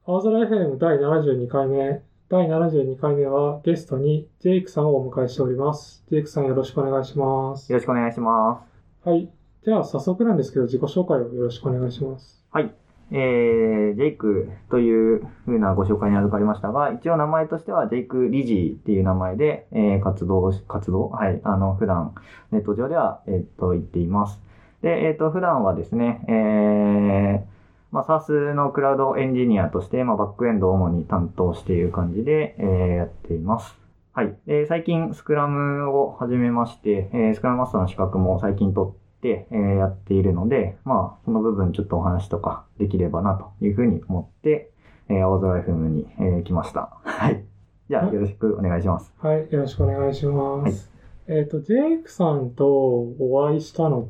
青空 FM 第72回目。第72回目はゲストにジェイクさんをお迎えしております。ジェイクさんよろしくお願いします。 よろしくお願いします。 はい。じゃあ早速なんですけど自己紹介をよろしくお願いします。 はい。ジェイクという風なご紹介に預かりましたが、一応名前としてはジェイク・リジーっていう名前で、活動はい、普段ネット上では、言っています。で、普段はですね、SaaS のクラウドエンジニアとして、バックエンドを主に担当している感じで、やっています。はい。最近、スクラムを始めまして、スクラムマスターの資格も最近取って、やっているので、その部分ちょっとお話とかできればなというふうに思って、青空 FM に、来ました。はい。じゃあ、よろしくお願いします。 はい。よろしくお願いします。ジェイクさんとお会いしたのって、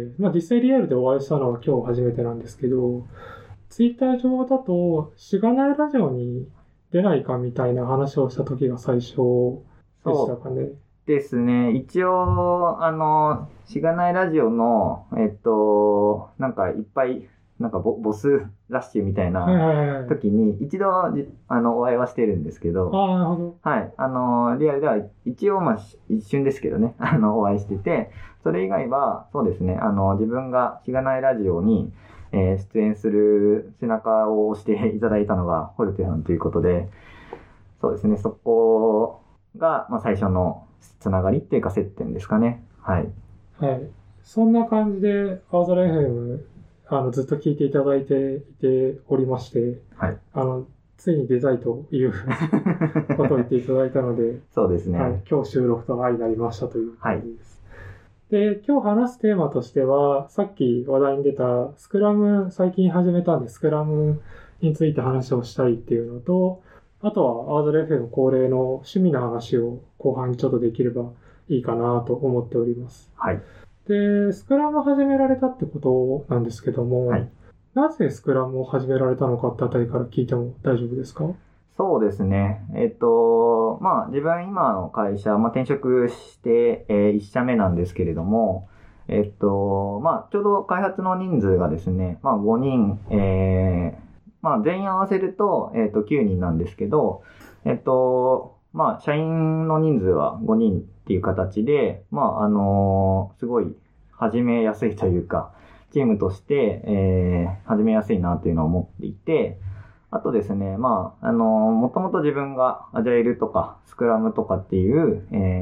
実際リアルでお会いしたのは今日初めてなんですけど、ツイッター上だと、しがないラジオに出ないかみたいな話をした時が最初でしたかね。 ですね。一応、しがないラジオの、なんかいっぱい、ボスラッシュみたいな時に、一度、お会いはしてるんですけど、 なるほど。 はい。リアルでは一応、一瞬ですけどね、お会いしてて、それ以外は、そうですね、自分がしがないラジオに、出演する背中を押していただいたのが、ホルテさんということで、そうですね、そこが、最初のつながりっていうか接点ですかね。はい。 はい。そんな感じで、青空 FM、ずっと聞いていただいていておりまして、 はい。 ついに出たいということを言っていただいたので、 そうですね。 はい。今日収録と相なりましたという感じです。はい、で、今日話すテーマとしては、さっき話題に出たスクラム最近始めたんで、スクラムについて話をしたいっていうのと、あとは青空 FM 恒例の趣味の話を後半にちょっとできればいいかなと思っております。 はい。 で、スクラムを始められたってことなんですけども、はい、なぜスクラムを始められたのかってあたりから聞いても大丈夫ですか？ そうですね。自分今の会社、転職して、1社目なんですけれども、ちょうど開発の人数がですね、5人、全員合わせると、9人なんですけど、社員の人数は5人っていう形で、すごい始めやすいというか、チームとして、始めやすいなというのを思っていて、あとですね、もともと自分がアジャイルとかスクラムとかっていう、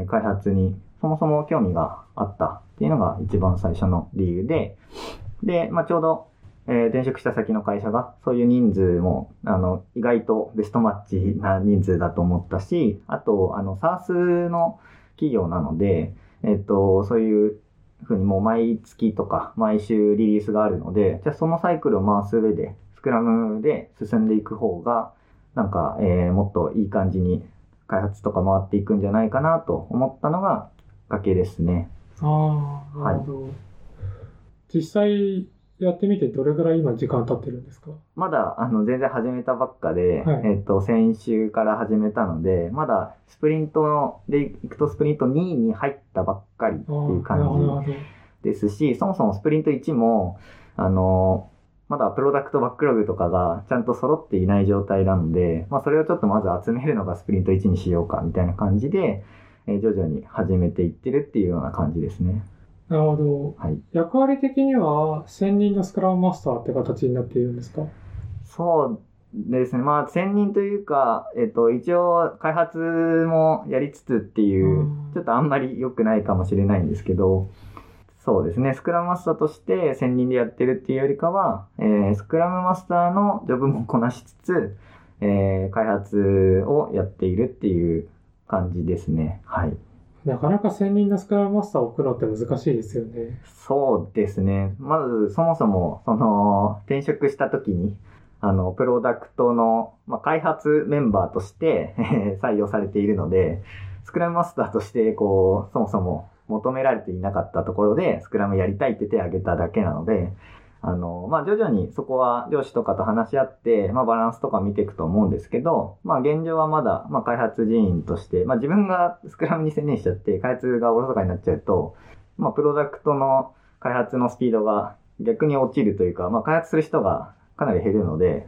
開発にそもそも興味があったっていうのが一番最初の理由で、で、ちょうど、転職した先の会社がそういう人数も、意外とベストマッチな人数だと思ったし、あと、SaaS の企業なので、そういうふうにもう毎月とか毎週リリースがあるので、じゃあそのサイクルを回す上で、スクラムで進んでいく方が、もっといい感じに開発とか回っていくんじゃないかなと思ったのがきっかけですね。 ああ、なるほど。はい、実際やってみてどれぐらい今時間経ってるんですか？ まだ、全然始めたばっかで、 はい、 先週から始めたので、まだスプリントで行くとスプリント2に入ったばっかりっていう感じですし、そもそもスプリント1も、まだプロダクトバックログとかがちゃんと揃っていない状態なので、それをちょっとまず集めるのがスプリント1にしようかみたいな感じで、徐々に始めていってるっていうような感じですね。 なるほど。はい、役割的には専任のスクラムマスターって形になっているんですか？ そうですね。専任というか、一応開発もやりつつっていう、ちょっとあんまり良くないかもしれないんですけど、そうですね。スクラムマスターとして専任でやってるっていうよりかは、スクラムマスターのジョブもこなしつつ、開発をやっているっていう感じですね。はい。 なかなか専任のスクラムマスターを置くのって難しいですよね。 そうですね。まず、そもそも、転職した時に、プロダクトの、開発メンバーとして採用されているので、スクラムマスターとして、そもそも求められていなかったところで、スクラムやりたいって手を挙げただけなので、徐々にそこは上司とかと話し合って、バランスとか見ていくと思うんですけど、現状はまだ、開発人員として、自分がスクラムに専念しちゃって、開発がおろそかになっちゃうと、プロダクトの開発のスピードが逆に落ちるというか、開発する人がかなり減るので、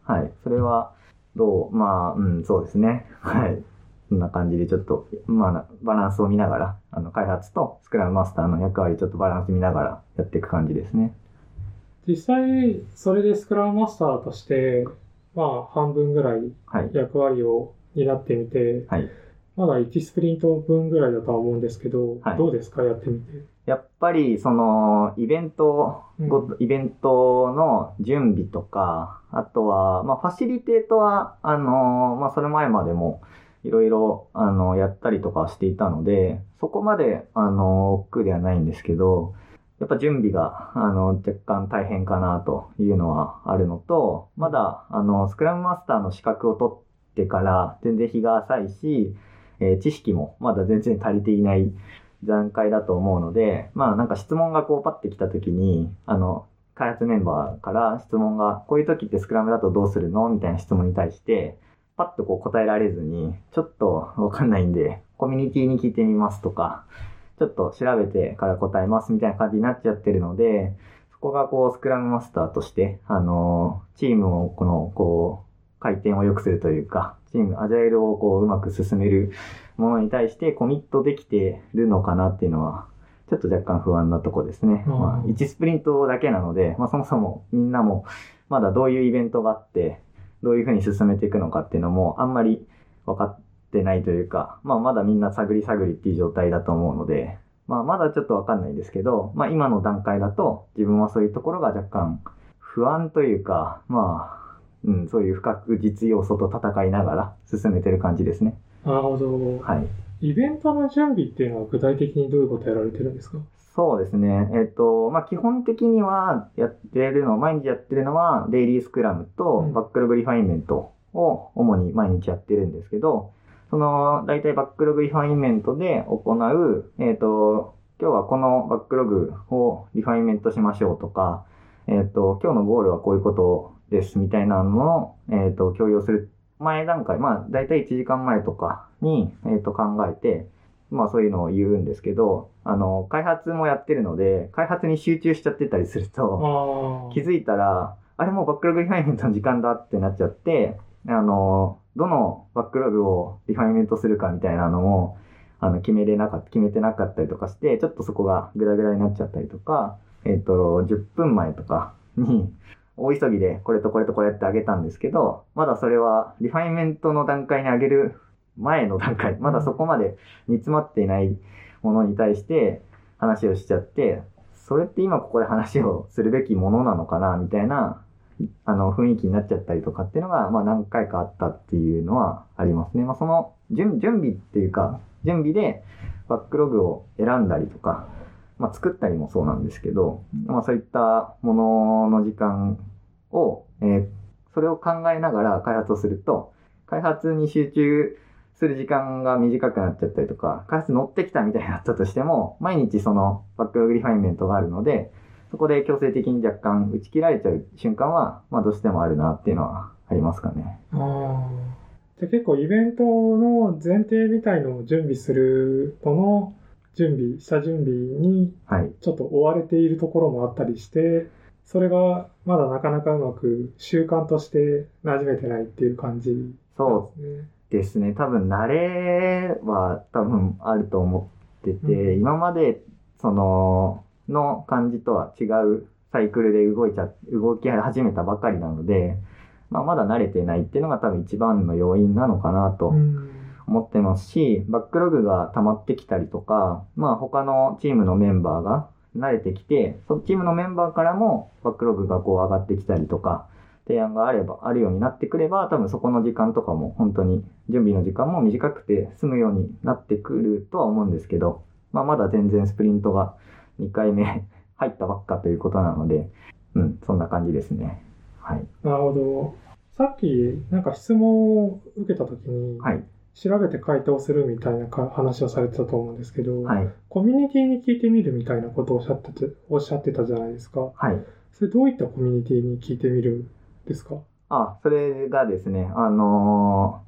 はい。それは、そうですね。はい。そんな感じでちょっと、バランスを見ながら、開発とスクラムマスターの役割ちょっとバランス見ながらやっていく感じですね。 実際、それでスクラムマスターとして、半分ぐらい役割を担ってみて、 はい。 まだ1スプリント分ぐらいだとは思うんですけど、 はい、 どうですか、やってみて。 やっぱり、イベントの準備とか、あとは、ファシリテートは、それ前までも、いろいろ、やったりとかしていたので、そこまで、億劫ではないんですけど、やっぱ準備が、若干大変かなというのはあるのと、まだ、スクラムマスターの資格を取ってから全然日が浅いし、知識もまだ全然足りていない段階だと思うので、なんか質問がこうパッてきたときに、開発メンバーから質問が、こういう時ってスクラムだとどうするのみたいな質問に対して、パッとこう答えられずに、ちょっとわかんないんで、コミュニティに聞いてみますとか、ちょっと調べてから答えますみたいな感じになっちゃってるので、そこがこうスクラムマスターとして、チームを回転を良くするというか、チーム、アジャイルをこううまく進めるものに対してコミットできてるのかなっていうのは、ちょっと若干不安なとこですね。1スプリントだけなので、そもそもみんなもまだどういうイベントがあって、どういうふうに進めていくのかっていうのもあんまり分かってないというか、まだみんな探り探りっていう状態だと思うので、まだちょっと分かんないですけど、今の段階だと自分はそういうところが若干不安というか、そういう不確実要素と戦いながら進めてる感じですね。 なるほど。 はい。 イベントの準備っていうのは具体的にどういうことやられてるんですか？ そうですね。基本的には毎日やってるのは、デイリースクラムとバックログリファインメントを主に毎日やってるんですけど、大体バックログリファインメントで行う、今日はこのバックログをリファインメントしましょうとか、今日のゴールはこういうことですみたいなのを、共有する前段階、だいたい1時間前とかに、考えて、そういうのを言うんですけど、開発もやってるので、開発に集中しちゃってたりすると、気づいたら、あれもうバックログリファインメントの時間だってなっちゃって、どのバックログをリファインメントするかみたいなのも、決めてなかったりとかして、ちょっとそこがグダグダになっちゃったりとか、10分前とかに、大急ぎでこれとこれとこれってあげたんですけど、まだそれはリファインメントの段階にあげる前の段階、まだそこまで煮詰まっていないものに対して話をしちゃって、それって今ここで話をするべきものなのかなみたいな雰囲気になっちゃったりとかっていうのが何回かあったっていうのはありますね。その準備っていうか、準備でバックログを選んだりとか、作ったりもそうなんですけど、そういったものの時間を、それを考えながら開発をすると、開発に集中する時間が短くなっちゃったりとか、開発乗ってきたみたいになったとしても、毎日そのバックログリファインメントがあるので、そこで強制的に若干打ち切られちゃう瞬間は、どうしてもあるなっていうのはありますかね。 で結構イベントの前提みたいのを準備するのの下準備にちょっと追われているところもあったりして、それがまだなかなかうまく習慣として馴染めてないっていう感じなんですね。 そうですね。多分慣れは多分あると思ってて、今までの感じとは違うサイクルで動き始めたばかりなので、まだ慣れてないっていうのが多分一番の要因なのかなと思ってますし、バックログが溜まってきたりとか、他のチームのメンバーが慣れてきて、そのチームのメンバーからもバックログが上がってきたりとか、提案があるようになってくれば、多分そこの時間とかも本当に準備の時間も短くて済むようになってくるとは思うんですけど、まだ全然スプリントが2回目入ったばっかということなので、そんな感じですね。はい。 なるほど。さっき質問を受けたときに、調べて回答するみたいな話をされてたと思うんですけど、コミュニティに聞いてみるみたいなことをおっしゃってたじゃないですか。それどういったコミュニティに聞いてみるんですか？ それがですね、青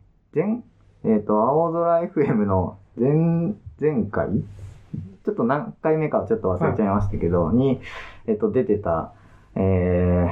空 FM の前回ちょっと何回目かちょっと忘れちゃいましたけど、に、出てた、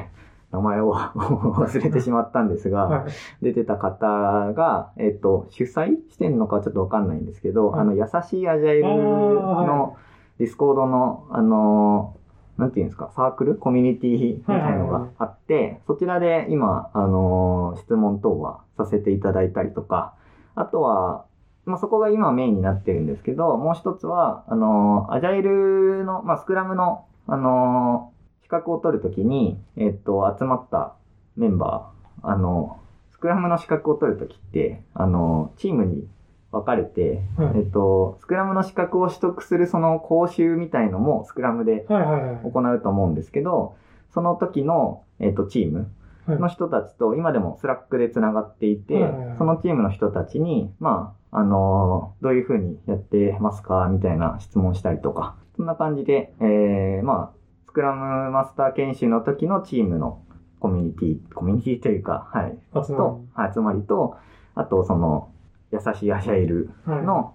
名前を忘れてしまったんですが、 はい。 出てた方が、主催してんのかちょっとわかんないんですけど、 はい優しいアジャイルはのディスコードの、なんていうんですか、サークルコミュニティみたいのがあって、そちらで今、質問等はさせていただいたりとか、あとは、まあ、そこが今メインになってるんですけど、もう一つは、アジャイルの、まあ、スクラムの、資格を取るときに、集まったメンバー、スクラムの資格を取るときって、チームに分かれて、 はいスクラムの資格を取得するその講習みたいのもスクラムではいはいはい。 行うと思うんですけど、その時の、チームの人たちと今でもスラックでつながっていて、 はいはいはい、 そのチームの人たちに、まあ、どういうふうにやってますかみたいな質問したりとか、そんな感じで、まあ、スクラムマスター研修の時のチームのコミュニティというか、はい、集まりと、あとその、優しいアジャイルの、 はい、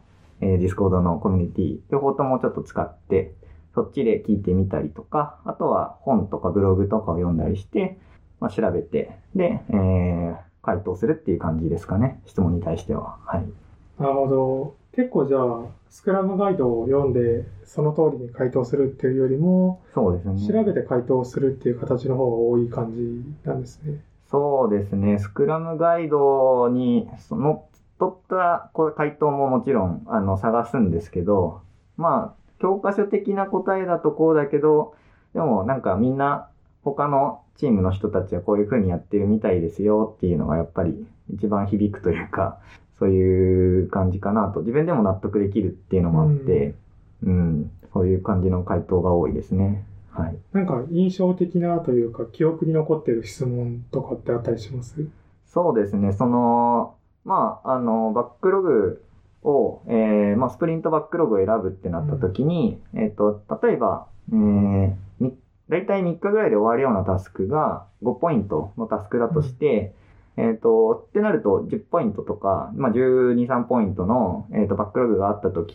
ディスコードのコミュニティ、両方ともちょっと使って、そっちで聞いてみたりとか、あとは本とかブログとかを読んだりして、まあ、調べて、で、回答するっていう感じですかね。質問に対しては。はい。 なるほど。結構じゃあ、スクラムガイドを読んで、その通りに回答するっていうよりも、 そうですね。 調べて回答するっていう形の方が多い感じなんですね。 そうですね。スクラムガイドに、取った回答ももちろん、探すんですけど、まあ、教科書的な答えだとこうだけど、でもなんかみんな、他のチームの人たちはこういう風にやってるみたいですよっていうのがやっぱり一番響くというか、そういう感じかなと。自分でも納得できるっていうのもあって、そういう感じの回答が多いですね。はい。 なんか印象的なというか、記憶に残ってる質問とかってあったりします？ そうですね。まあ、バックログを、まあ、スプリントバックログを選ぶってなった時に、例えば、だいたい3日ぐらいで終わるようなタスクが5ポイントのタスクだとして、ってなると10ポイントとか、まあ、12、3ポイントの、バックログがあった時って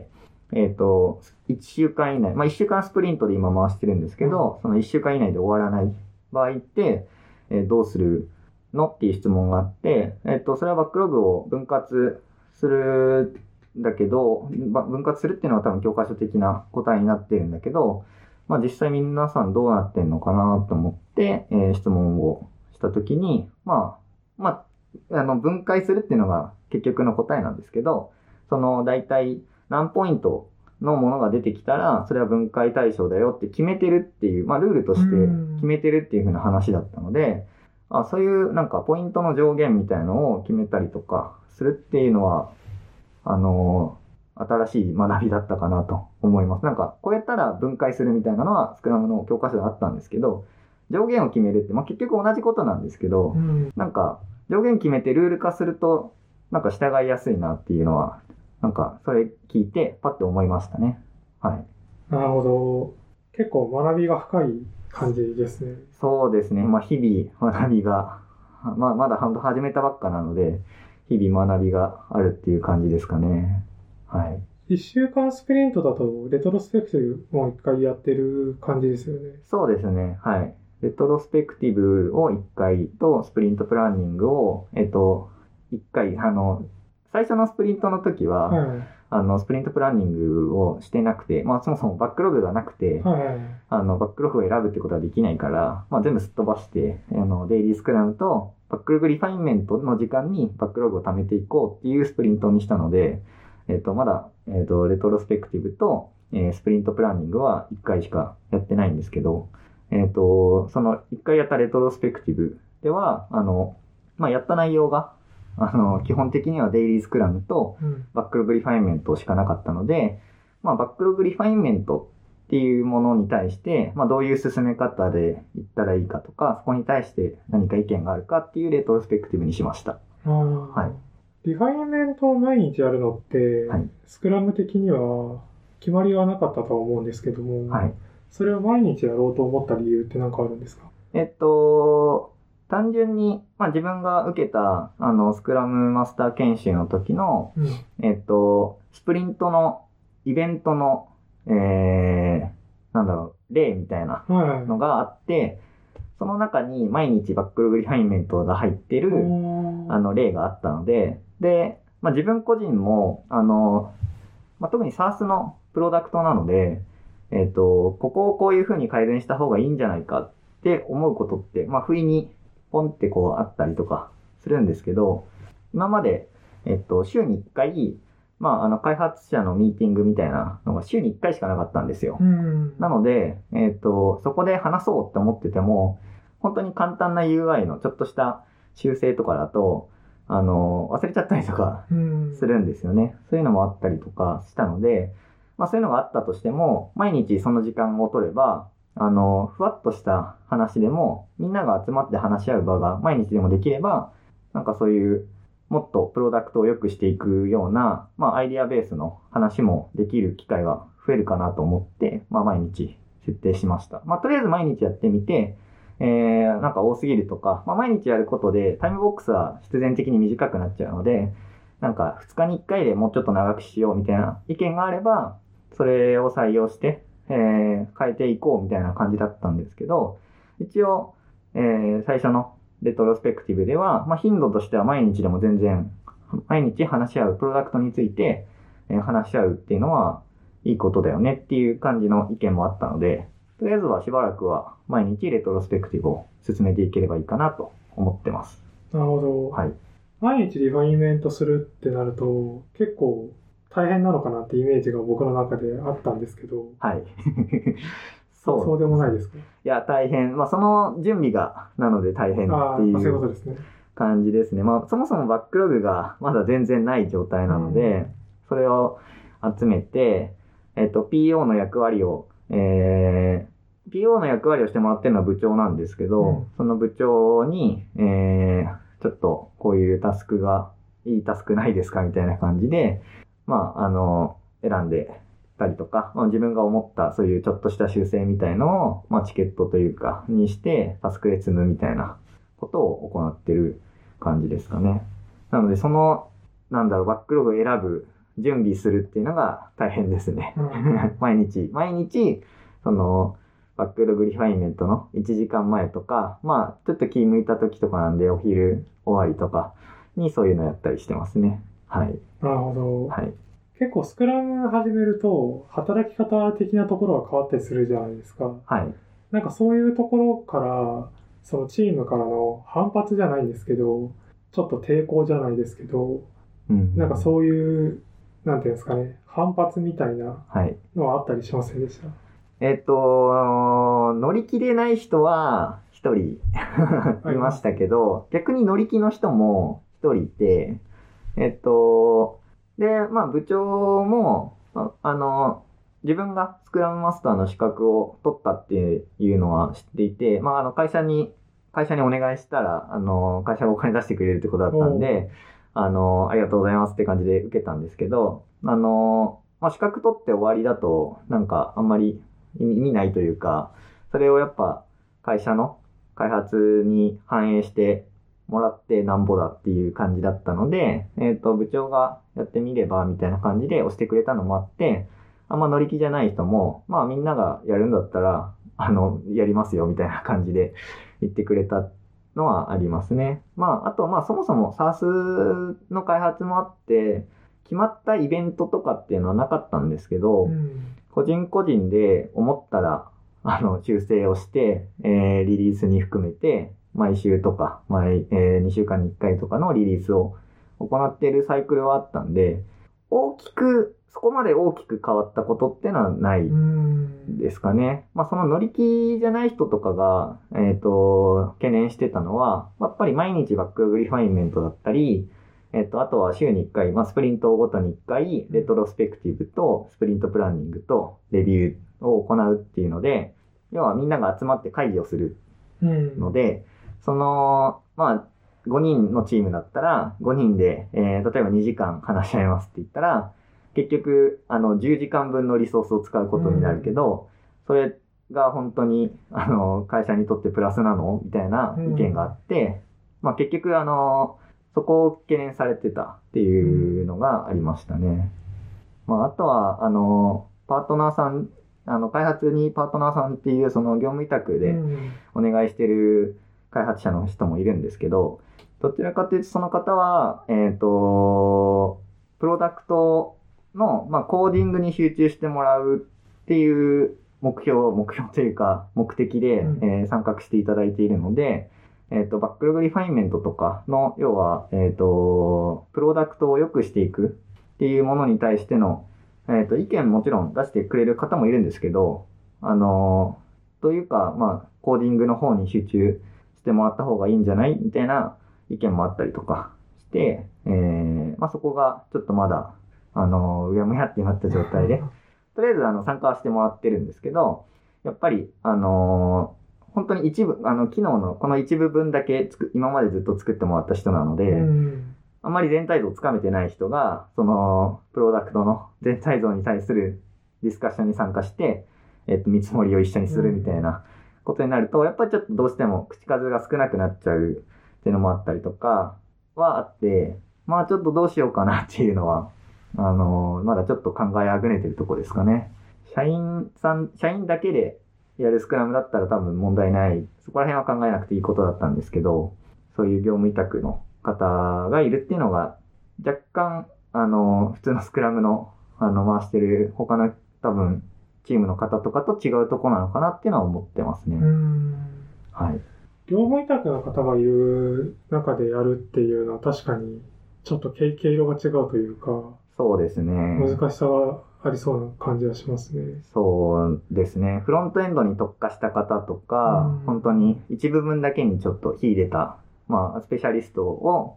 、1週間以内、まあ、1週間スプリントで今回してるんですけど、その1週間以内で終わらない場合って、どうするのっていう質問があって、それはバックログを分割するんだけど、分割するっていうのは多分教科書的な答えになってるんだけど、まあ実際皆さんどうなってんのかなと思って、質問をしたときに、分解するっていうのが結局の答えなんですけど、その大体何ポイントのものが出てきたら、それは分解対象だよって決めてるっていう、まあルールとして決めてるっていう風な話だったので、そういうなんかポイントの上限みたいのを決めたりとかするっていうのは、新しい学びだったかなと思います。なんか、こうやったら分解するみたいなのはスクラムの教科書であったんですけど、上限を決めるって、まあ、結局同じことなんですけど、なんか、上限決めてルール化すると、なんか従いやすいなっていうのは、なんか、それ聞いてパッて思いましたね。はい。 なるほど。結構学びが深い感じですね。 そうですね。まあ、日々学びが、まだ始めたばっかなので、日々学びがあるっていう感じですかね。はい。 1週間スプリントだと、レトロスペクティブも1回やってる感じですよね。 そうですね。はい。レトロスペクティブを1回と、スプリントプランニングを、1回、最初のスプリントの時は、スプリントプランニングをしてなくて、まあそもそもバックログがなくて、バックログを選ぶってことはできないから、まあ全部すっ飛ばして、デイリースクラムとバックログリファインメントの時間にバックログを貯めていこうっていうスプリントにしたので、まだ、レトロスペクティブと、スプリントプランニングは1回しかやってないんですけど、その1回やったレトロスペクティブでは、まあやった内容が、基本的にはデイリースクラムとバックログリファインメントしかなかったので、まあバックログリファインメントっていうものに対して、まあどういう進め方でいったらいいかとか、そこに対して何か意見があるかっていうレトロスペクティブにしました。はい。 リファインメントを毎日やるのって、はい、スクラム的には決まりはなかったとは思うんですけども、はい、それを毎日やろうと思った理由って何かあるんですか？ 単純に、まあ、自分が受けた、スクラムマスター研修の時の、スプリントのイベントの、例みたいなのがあって、 その中に毎日バックログリファインメントが入ってる、例があったので、で、自分個人も、特に SaaS のプロダクトなので、ここをこういう風に改善した方がいいんじゃないかって思うことって、不意にポンってこうあったりとかするんですけど、今まで、週に1回、開発者のミーティングみたいなのが週に1回しかなかったんですよ。なので、そこで話そうって思ってても、本当に簡単な UI のちょっとした修正とかだと、忘れちゃったりとかするんですよね。そういうのもあったりとかしたので、そういうのがあったとしても、毎日その時間を取れば、ふわっとした話でも、みんなが集まって話し合う場が毎日でもできれば、なんかそういう、もっとプロダクトを良くしていくような、アイディアベースの話もできる機会が増えるかなと思って、毎日設定しました。とりあえず毎日やってみて、なんか多すぎるとか、毎日やることでタイムボックスは必然的に短くなっちゃうので、なんか2日に1回でもうちょっと長くしようみたいな意見があれば、それを採用して、変えていこうみたいな感じだったんですけど、一応、最初のレトロスペクティブでは、頻度としては毎日でも全然、毎日話し合うプロダクトについて、話し合うっていうのはいいことだよねっていう感じの意見もあったので、とりあえずはしばらくは毎日レトロスペクティブを進めていければいいかなと思ってます。 なるほど。 はい。 毎日リファインメントするってなると、結構大変なのかなってイメージが僕の中であったんですけど。 はい。 そうでもないですか？ いや、大変。その準備が、なので大変っていう感じですね。そもそもバックログがまだ全然ない状態なので、それを集めて、PO の役割を、PO の役割をしてもらってるのは部長なんですけど、その部長に、ちょっとこういうタスクがいいタスクないですかみたいな感じで、選んでたりとか、自分が思ったそういうちょっとした修正みたいのを、チケットというか、にして、タスクで積むみたいなことを行ってる感じですかね。なので、バックログを選ぶ、準備するっていうのが大変ですね。毎日、バックログリファインメントの1時間前とか、ちょっと気向いた時とかなんで、お昼終わりとかにそういうのやったりしてますね。はい。 なるほど。 はい。 結構スクラム始めると、働き方的なところが変わったりするじゃないですか。 はい。 なんかそういうところから、そのチームからの反発じゃないんですけど、ちょっと抵抗じゃないですけど、なんかそういう、なんていうんですかね、反発みたいなのはあったりしませんでした？ 乗り気でない人は一人いましたけど、逆に乗り気の人も一人いて、で、部長も、自分がスクラムマスターの資格を取ったっていうのは知っていて、会社にお願いしたら、会社がお金出してくれるってことだったんで、ありがとうございますって感じで受けたんですけど、資格取って終わりだと、なんかあんまり意味ないというか、それをやっぱ会社の開発に反映してもらってなんぼだっていう感じだったので、部長がやってみればみたいな感じで押してくれたのもあって、あんま乗り気じゃない人も、みんながやるんだったら、やりますよみたいな感じで言ってくれたのはありますね。あと、そもそも SaaS の開発もあって、決まったイベントとかっていうのはなかったんですけど、個人個人で思ったら、修正をして、リリースに含めて、毎週とか、2週間に1回とかのリリースを行っているサイクルはあったんで、そこまで大きく変わったことってのはないですかね。その乗り気じゃない人とかが、懸念してたのは、やっぱり毎日バックログリファインメントだったり、あとは週に1回、スプリントごとに1回、レトロスペクティブとスプリントプランニングとレビューを行うっていうので、要はみんなが集まって会議をするので、5人のチームだったら、5人で、例えば2時間話し合いますって言ったら、結局、10時間分のリソースを使うことになるけど、それが本当に、会社にとってプラスなのみたいな意見があって、結局、そこを懸念されてたっていうのがありましたね。あとは、パートナーさん開発にパートナーさんっていうその業務委託でお願いしてる開発者の人もいるんですけど、どちらかというとその方は、プロダクトの、コーディングに集中してもらうっていう目標というか目的で、参画していただいているので、バックログリファインメントとかの、要は、プロダクトを良くしていくっていうものに対しての、意見もちろん出してくれる方もいるんですけど、というか、コーディングの方に集中してもらった方がいいんじゃないみたいな意見もあったりとかして、そこがちょっとまだ、うやむやってなった状態で、とりあえず参加はしてもらってるんですけど、やっぱり、本当に一部、機能のこの一部分だけ今までずっと作ってもらった人なので、あんまり全体像をつかめてない人が、その、プロダクトの全体像に対するディスカッションに参加して、見積もりを一緒にするみたいなことになると、やっぱりちょっとどうしても口数が少なくなっちゃうっていうのもあったりとかはあって、ちょっとどうしようかなっていうのは、まだちょっと考えあぐねてるとこですかね。社員だけでやるスクラムだったら多分問題ない。そこら辺は考えなくていいことだったんですけど、そういう業務委託の方がいるっていうのが、若干、普通のスクラムの、回してる他の多分、チームの方とかと違うところなのかなっていうのは思ってますね。はい。 業務委託の方がいる中でやるっていうのは確かに、ちょっと毛色が違うというか、 そうですね。 難しさがありそうな感じがしますね。 そうですね。フロントエンドに特化した方とか、本当に一部分だけにちょっと秀でた、スペシャリストを、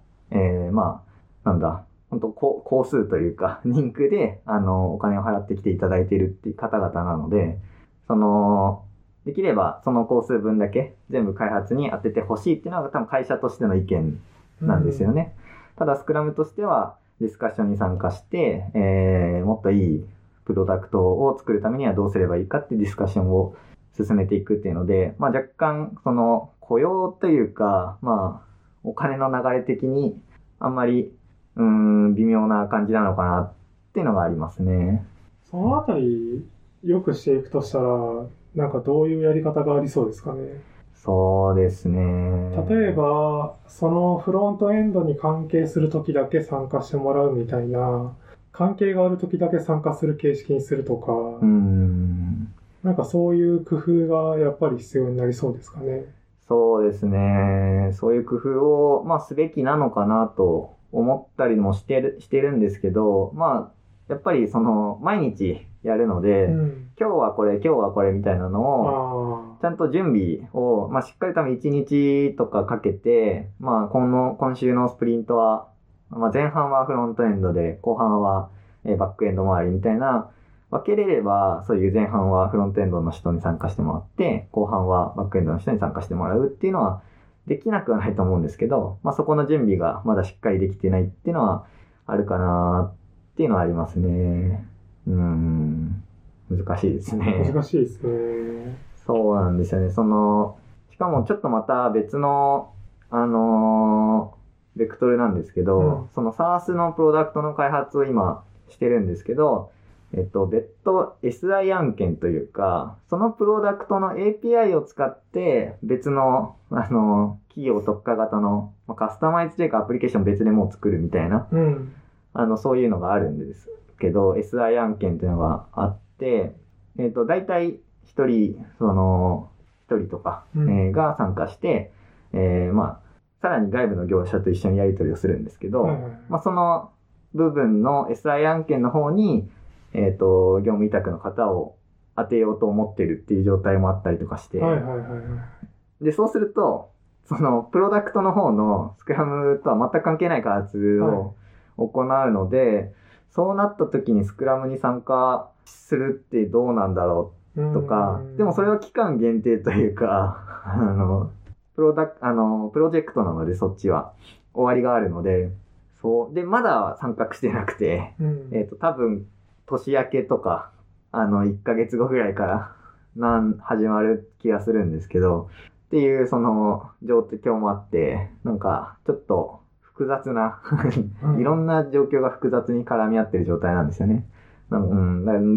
本当工数というか、人区で、お金を払ってきていただいているっていう方々なので、できればその工数分だけ全部開発に当ててほしいっていうのが多分会社としての意見なんですよね。ただスクラムとしてはディスカッションに参加して、もっといいプロダクトを作るためにはどうすればいいかっていうディスカッションを進めていくっていうので、若干その雇用というか、お金の流れ的にあんまり微妙な感じなのかなっていうのがありますね。 そのあたりよくしていくとしたら、なんかどういうやり方がありそうですかね。 そうですね。 例えば、そのフロントエンドに関係するときだけ参加してもらうみたいな、関係があるときだけ参加する形式にするとか、なんかそういう工夫がやっぱり必要になりそうですかね。 そうですね。そういう工夫を、すべきなのかなと思ったりもしてるんですけど、やっぱり毎日やるので、今日はこれみたいなのを、ちゃんと準備を、しっかり多分1日とかかけて、今週のスプリントは、前半はフロントエンドで、後半はバックエンド周りみたいな、分けれれば、そういう前半はフロントエンドの人に参加してもらって、後半はバックエンドの人に参加してもらうっていうのは、できなくはないと思うんですけど、そこの準備がまだしっかりできてないっていうのはあるかなっていうのはありますね。難しいですね。 難しいですね。 そうなんですよね。しかもちょっとまた別の、ベクトルなんですけど、その SaaS のプロダクトの開発を今してるんですけど、別途 SI 案件というか、そのプロダクトの API を使って別の、企業特化型の、カスタマイズというかアプリケーション別でもう作るみたいな、そういうのがあるんですけど、SI 案件というのがあって、だいたい一人とか、が参加して、さらに外部の業者と一緒にやり取りをするんですけど、その部分の SI 案件の方に、業務委託の方を当てようと思ってるっていう状態もあったりとかして、で、そうすると、プロダクトの方のスクラムとは全く関係ない開発を行うので、そうなった時にスクラムに参加するってどうなんだろうとか、でもそれは期間限定というか、プロジェクトなのでそっちは終わりがあるので、で、まだ参画してなくて、多分、年明けとか、1ヶ月後ぐらいから始まる気がするんですけど、っていう状況もあって、なんかちょっと複雑な、いろんな状況が複雑に絡み合ってる状態なんですよね。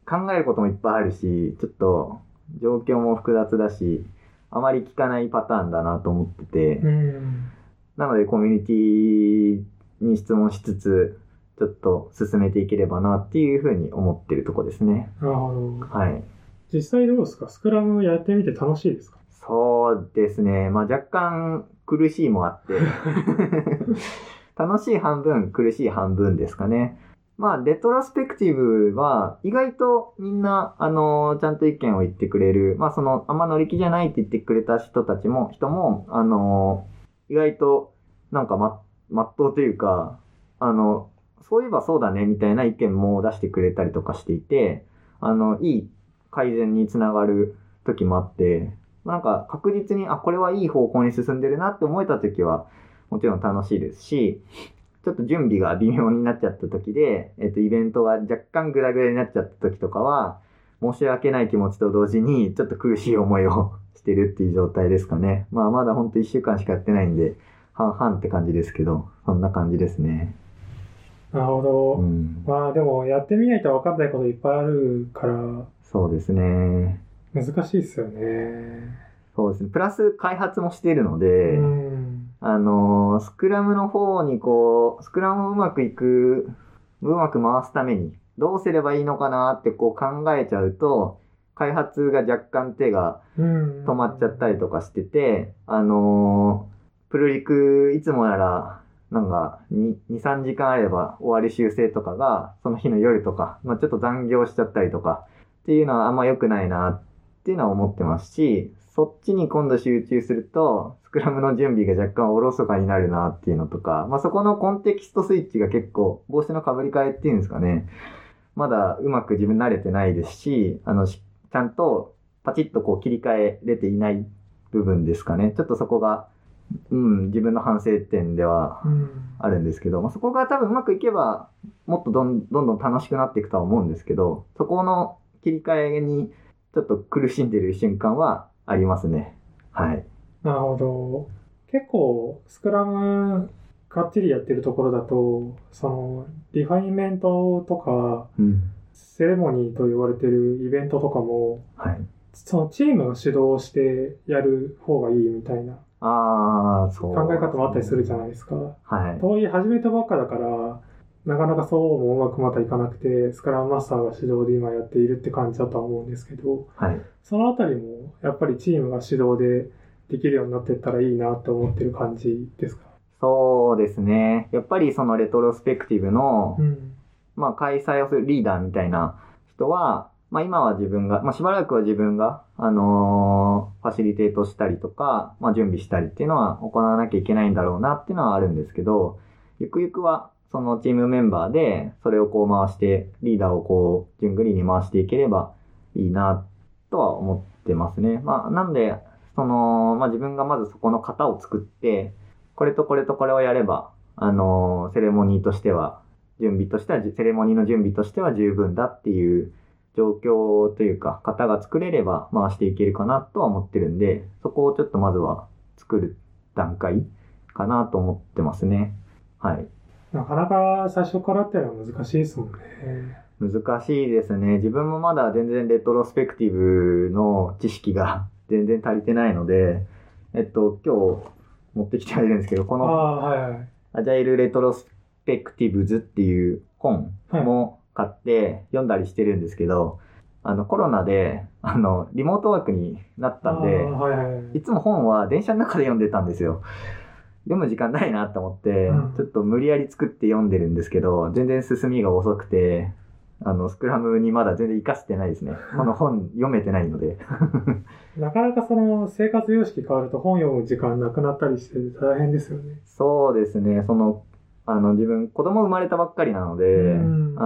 考えることもいっぱいあるし、ちょっと状況も複雑だし、あまり聞かないパターンだなと思ってて、なのでコミュニティに質問しつつ、ちょっと進めていければなっていうふうに思ってるとこですね。 なるほど。 はい。 実際どうですか？スクラムやってみて楽しいですか？ そうですね。まあ若干苦しいもあって、楽しい半分、苦しい半分ですかね。まあ、レトロスペクティブは、意外とみんな、ちゃんと意見を言ってくれる。まあ、あんま乗り気じゃないって言ってくれた人も、意外と、なんかまっとうというか、そういえばそうだね、みたいな意見も出してくれたりとかしていて、いい改善につながる時もあって、なんか確実に、これはいい方向に進んでるなって思えた時は、もちろん楽しいですし、ちょっと準備が微妙になっちゃった時で、イベントが若干グダグダになっちゃった時とかは、申し訳ない気持ちと同時に、ちょっと苦しい思いをしてるっていう状態ですかね。まあ、まだほんと1週間しかやってないんで、半々って感じですけど、そんな感じですね。 なるほど。まあ、でも、やってみないと分かんないこといっぱいあるから。 そうですね。 難しいですよね。 そうですね。プラス開発もしているので、スクラムの方にスクラムをうまく回すために、どうすればいいのかなって考えちゃうと、開発が若干手が止まっちゃったりとかしてて、プルリクいつもなら、なんか2、3時間あれば終わる修正とかが、その日の夜とか、まあちょっと残業しちゃったりとか、っていうのはあんま良くないなっていうのは思ってますし、そっちに今度集中すると、スクラムの準備が若干おろそかになるなっていうのとか、まあ、そこのコンテキストスイッチが結構、帽子の被り替えっていうんですかね。まだうまく自分慣れてないですし、ちゃんとパチッと切り替えれていない部分ですかね。ちょっとそこが、自分の反省点ではあるんですけど、まあ、そこが多分うまくいけば、もっとどんどん楽しくなっていくとは思うんですけど、そこの切り替えにちょっと苦しんでいる瞬間はありますね。はい。 なるほど。結構、スクラム、がっちりやってるところだと、リファインメントとか、セレモニーと言われてるイベントとかも、そのチームが主導してやる方がいいみたいな考え方もあったりするじゃないですか。とはいえ始めたばっかだから、なかなかそうもうまくまたいかなくて、スクラムマスターが主導で今やっているって感じだとは思うんですけど、そのあたりもやっぱりチームが主導でできるようになっていったらいいなと思ってる感じですか？ そうですね。やっぱりそのレトロスペクティブの、まあ開催をするリーダーみたいな人は、まあ今は自分が、まあしばらくは自分が、ファシリテートしたりとか、まあ準備したりっていうのは行わなきゃいけないんだろうなっていうのはあるんですけど、ゆくゆくはそのチームメンバーでそれを回して、リーダーを順繰りに回していければいいなとは思ってますね。まあなんで、まあ自分がまずそこの型を作って、これとこれとこれをやれば、セレモニーとしては、セレモニーの準備としては十分だっていう状況というか、型が作れれば回していけるかなとは思ってるんで、そこをちょっとまずは作る段階かなと思ってますね。はい。 なかなか最初からっていうのは難しいですもんね。 難しいですね。自分もまだ全然レトロスペクティブの知識が全然足りてないので、今日持ってきてはいるんですけど、このアジャイルレトロスペクティブズっていう本も買って読んだりしてるんですけど、コロナで、リモートワークになったんで、いつも本は電車の中で読んでたんですよ。読む時間ないなと思って、ちょっと無理やり作って読んでるんですけど、全然進みが遅くて、スクラムにまだ全然活かしてないですね。この本読めてないので。 なかなか生活様式変わると本読む時間なくなったりして大変ですよね。 そうですね。自分、子供生まれたばっかりなので、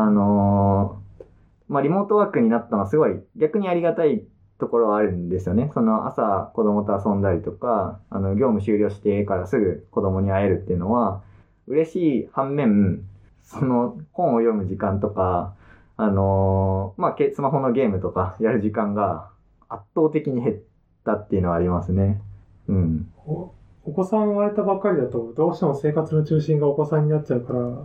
まあ、リモートワークになったのはすごい逆にありがたいところはあるんですよね。朝子供と遊んだりとか、業務終了してからすぐ子供に会えるっていうのは嬉しい反面、本を読む時間とか、まあ、スマホのゲームとかやる時間が圧倒的に減ったっていうのはありますね。お子さん生まれたばっかりだと、どうしても生活の中心がお子さんになっちゃうから、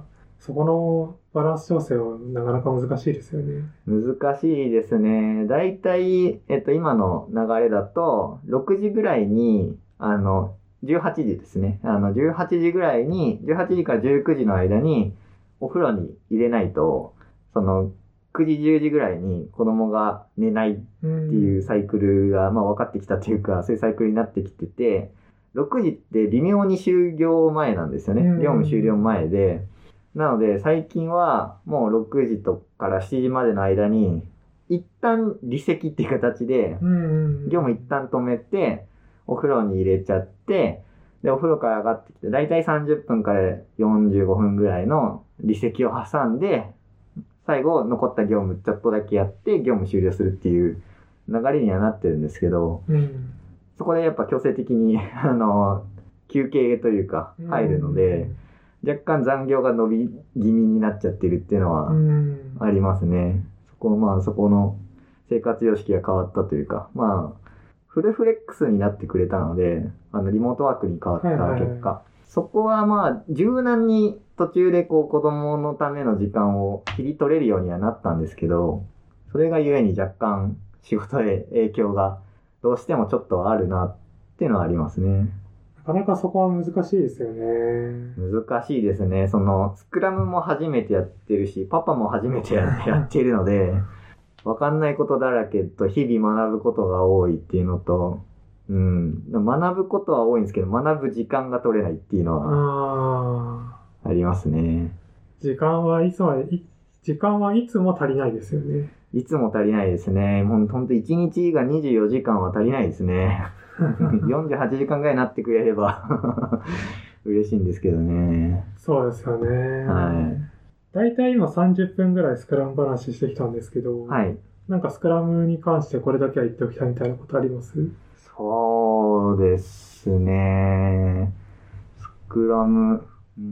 そこのバランス調整はなかなか難しいですよね。 難しいですね。だいたい、今の流れだと、6時ぐらいに、18時ですね。18時ぐらいに、18時から19時の間に、お風呂に入れないと、9時、10時ぐらいに子供が寝ないっていうサイクルが、まあ分かってきたというか、そういうサイクルになってきてて、6時って微妙に終業前なんですよね。業務終了前で。なので、最近はもう6時とから7時までの間に、一旦離席っていう形で、業務一旦止めて、お風呂に入れちゃって、で、お風呂から上がってきて、だいたい30分から45分ぐらいの離席を挟んで、最後残った業務ちょっとだけやって業務終了するっていう流れにはなってるんですけど、そこでやっぱ強制的に休憩というか入るので、若干残業が伸び気味になっちゃってるっていうのはありますね。そこの生活様式が変わったというか、まあフルフレックスになってくれたので、リモートワークに変わった結果、そこはまあ柔軟に途中でこう子供のための時間を切り取れるようにはなったんですけど、それがゆえに若干仕事へ影響がどうしてもちょっとあるなっていうのはありますね。 なかなかそこは難しいですよね。 難しいですね。スクラムも初めてやってるし、パパも初めてやっているので、わかんないことだらけと日々学ぶことが多いっていうのと、学ぶことは多いんですけど、学ぶ時間が取れないっていうのはありますね。 時間はいつも足りないですよね。 いつも足りないですね。ほんと1日が24時間は足りないですね。48時間ぐらいになってくれれば嬉しいんですけどね。 そうですよね。 はい。 だいたい今30分ぐらいスクラム話してきたんですけど、 はい。 なんかスクラムに関してこれだけは言っておきたいみたいなことあります？ そうですね。スクラム、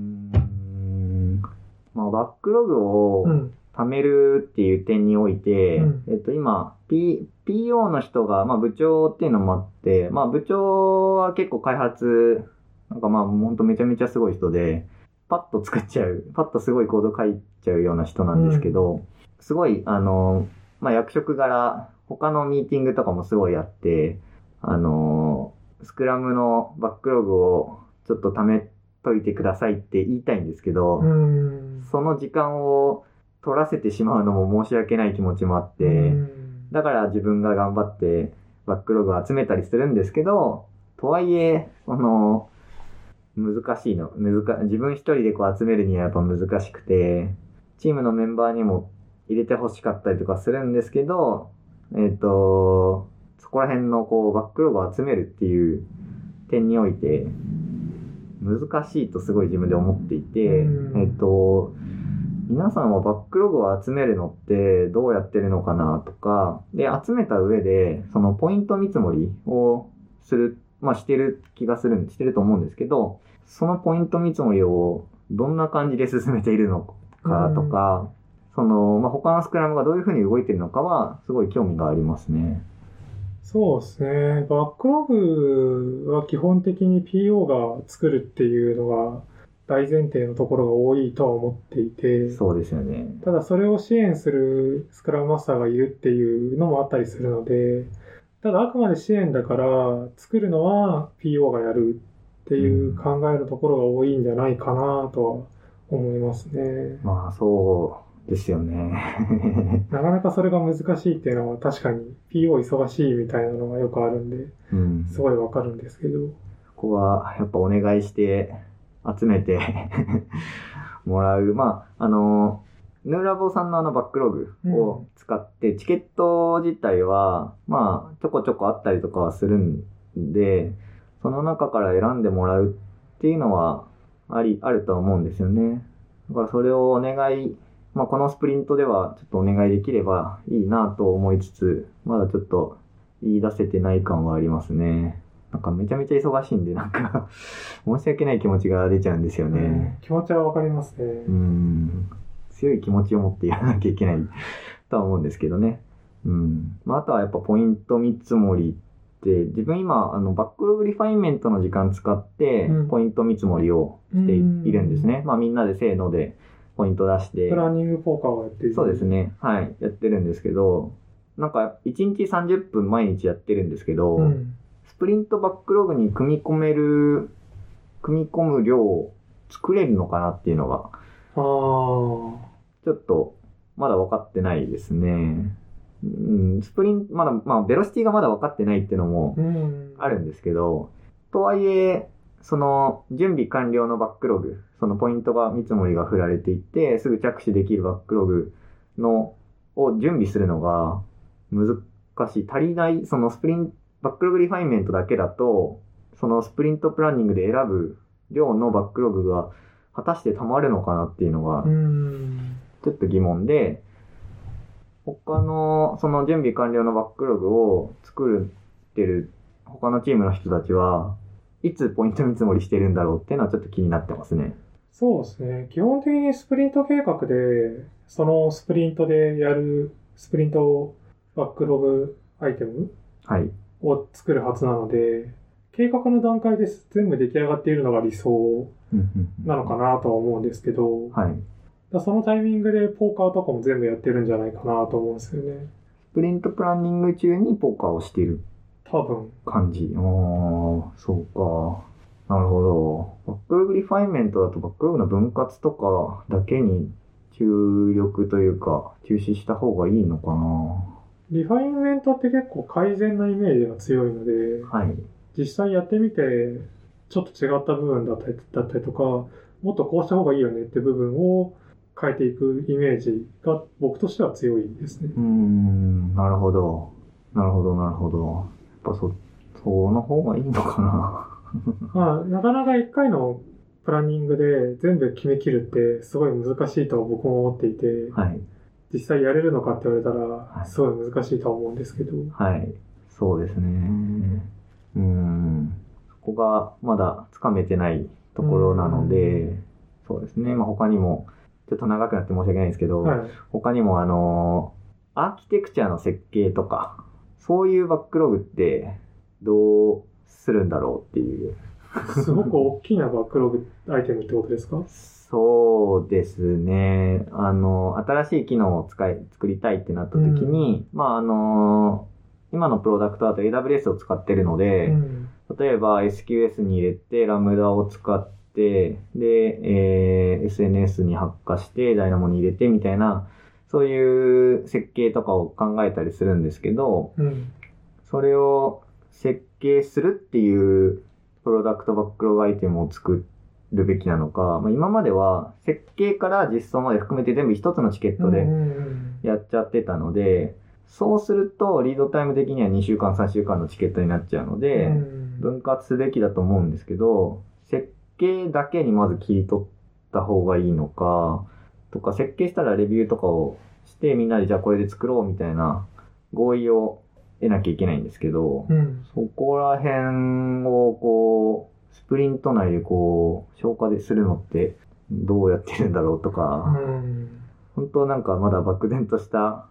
まあ、バックログを貯めるっていう点において、今、PO の人が、まあ、部長っていうのもあって、まあ、部長は結構開発、なんかまあ、ほんとめちゃめちゃすごい人で、パッと作っちゃう、パッとすごいコード書いちゃうような人なんですけど、すごい、まあ、役職柄、他のミーティングとかもすごいあって、スクラムのバックログをちょっと貯めといてくださいって言いたいんですけど、その時間を取らせてしまうのも申し訳ない気持ちもあって、だから自分が頑張ってバックログを集めたりするんですけど、とはいえ、難しいの。自分一人でこう集めるにはやっぱ難しくて、チームのメンバーにも入れて欲しかったりとかするんですけど、そこら辺のこうバックログを集めるっていう点において、難しいとすごい自分で思っていて、皆さんはバックログを集めるのってどうやってるのかなとか、で、集めた上で、そのポイント見積もりをする、まあしてると思うんですけど、そのポイント見積もりをどんな感じで進めているのかとか、まあ他のスクラムがどういうふうに動いているのかは、すごい興味がありますね。 そうですね。バックログは基本的に PO が作るっていうのが大前提のところが多いとは思っていて、 そうですよね。 ただそれを支援するスクラムマスターがいるっていうのもあったりするので、ただあくまで支援だから作るのは PO がやるっていう考えのところが多いんじゃないかなとは思いますね。 まあそうですよね。 なかなかそれが難しいっていうのは確かに PO 忙しいみたいなのがよくあるんで、すごいわかるんですけど。 ここはやっぱお願いして集めてもらう。まあ、ヌーラボさんのバックログを使って、チケット自体は、まあ、ちょこちょこあったりとかはするんで、その中から選んでもらうっていうのはあると思うんですよね。だからそれをお願い、まあ、このスプリントではちょっとお願いできればいいなと思いつつ、まだちょっと言い出せてない感はありますね。なんかめちゃめちゃ忙しいんで、なんか申し訳ない気持ちが出ちゃうんですよね。 気持ちはわかりますね。 強い気持ちを持ってやらなきゃいけないとは思うんですけどね。まあ、あとはやっぱポイント見積もりって、自分今、バックログリファインメントの時間使って、ポイント見積もりをしているんですね。まあみんなでせーのでポイント出して。 プランニングポーカーをやってる。 そうですね。はい。やってるんですけど、なんか1日30分毎日やってるんですけど、スプリントバックログに組み込む量を作れるのかなっていうのが、ちょっとまだ分かってないですね。まあ、ベロシティがまだ分かってないっていうのもあるんですけど、とはいえ、その準備完了のバックログ、そのポイントが見積もりが振られていって、すぐ着手できるバックログを準備するのが難しい。足りない、そのバックログリファインメントだけだと、そのスプリントプランニングで選ぶ量のバックログが果たしてたまるのかなっていうのが、ちょっと疑問で、他のその準備完了のバックログを作ってる他のチームの人たちはいつポイント見積もりしてるんだろうっていうのはちょっと気になってますね。 そうですね。基本的にスプリント計画で、そのスプリントでやるスプリントバックログアイテムを作るはずなので、計画の段階で全部出来上がっているのが理想なのかなとは思うんですけど、そのタイミングでポーカーとかも全部やってるんじゃないかなと思うんですよね。 スプリントプランニング中にポーカーをしている感じ。そうか。なるほど。バックログリファインメントだとバックログの分割とかだけに注力というか注視した方がいいのかな。 リファインメントって結構改善なイメージが強いので、実際やってみてちょっと違った部分だったりとか、もっとこうした方がいいよねって部分を変えていくイメージが僕としては強いですね。 なるほど。やっぱその方がいいのかな。 なかなか一回のプランニングで全部決めきるってすごい難しいと僕も思っていて、実際やれるのかって言われたらすごい難しいとは思うんですけど。 そうですね。そこがまだつかめてないところなので、そうですね。他にも、ちょっと長くなって申し訳ないんですけど、他にもアーキテクチャの設計とか、そういうバックログってどうするんだろうっていう。 すごく大きなバックログアイテムってことですか？ そうですね。新しい機能を作りたいってなった時に、今のプロダクトだと AWS を使ってるので、例えば SQS に入れて、ラムダを使って、で、SNS に発火して、ダイナモに入れてみたいな、そういう設計とかを考えたりするんですけど、それを設計するっていうプロダクトバックログアイテムを作るべきなのか、今までは設計から実装まで含めて全部一つのチケットでやっちゃってたので、そうするとリードタイム的には2週間3週間のチケットになっちゃうので、分割すべきだと思うんですけど、設計だけにまず切り取った方がいいのか、とか設計したらレビューとかをしてみんなでじゃあこれで作ろうみたいな合意を得なきゃいけないんですけど、そこら辺をスプリント内で消化でするのってどうやってるんだろうとか、本当なんかまだ漠然とした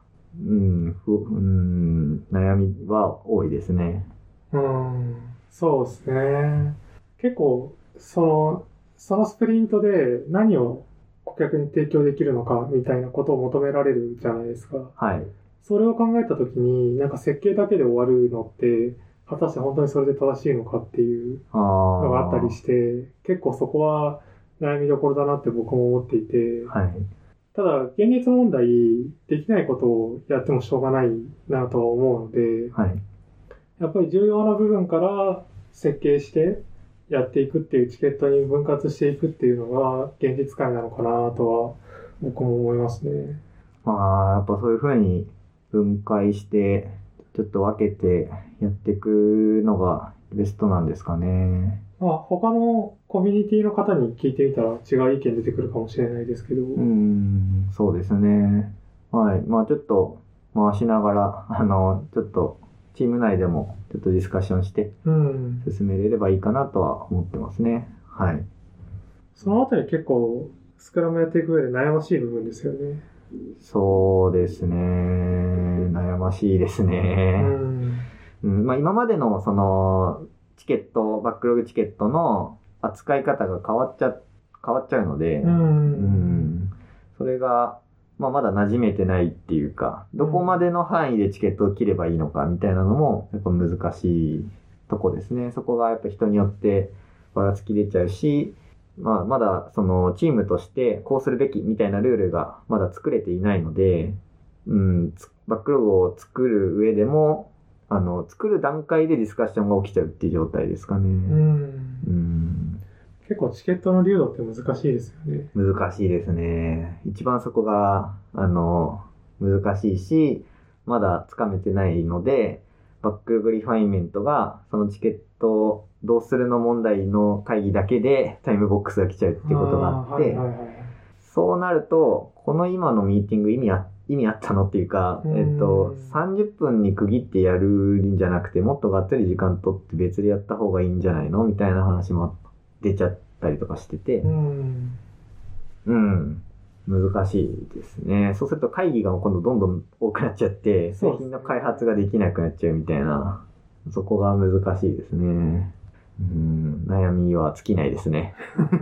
悩みは多いですね。 そうですね。結構、そのスプリントで何を顧客に提供できるのかみたいなことを求められるじゃないですか。それを考えたときに、なんか設計だけで終わるのって、果たして本当にそれで正しいのかっていうのがあったりして、結構そこは悩みどころだなって僕も思っていて、ただ、現実問題、できないことをやってもしょうがないなとは思うので、やっぱり重要な部分から設計してやっていくっていうチケットに分割していくっていうのが現実界なのかなとは僕も思いますね。 やっぱそういうふうに分解して、ちょっと分けてやっていくのがベストなんですかね。 他のコミュニティの方に聞いてみたら違う意見出てくるかもしれないですけど。 そうですね。ちょっと回しながら、ちょっとチーム内でもちょっとディスカッションして進めれればいいかなとは思ってますね。 そのあたり結構スクラムやっていく上で悩ましい部分ですよね。 そうですね。悩ましいですね。今までのそのチケット、バックログチケットの扱い方が変わっちゃうので、 それが、まあまだ馴染めてないっていうか、どこまでの範囲でチケットを切ればいいのかみたいなのも、やっぱ難しいとこですね。そこがやっぱ人によってばらつき出ちゃうし、まあまだそのチームとしてこうするべきみたいなルールがまだ作れていないので、バックログを作る上でも、作る段階でディスカッションが起きちゃうっていう状態ですかね。 結構チケットの流度って難しいですよね。 難しいですね。一番そこが、難しいし、まだつかめてないので、バックログリファインメントが、そのチケットをどうするの問題の会議だけでタイムボックスが来ちゃうっていうことがあって、そうなると、この今のミーティング意味あったのっていうか、30分に区切ってやるんじゃなくて、もっとがっつり時間取って別でやった方がいいんじゃないのみたいな話も出ちゃったりとかしてて、難しいですね。そうすると会議が今度どんどん多くなっちゃって、製品の開発ができなくなっちゃうみたいな、そこが難しいですね。悩みは尽きないですね。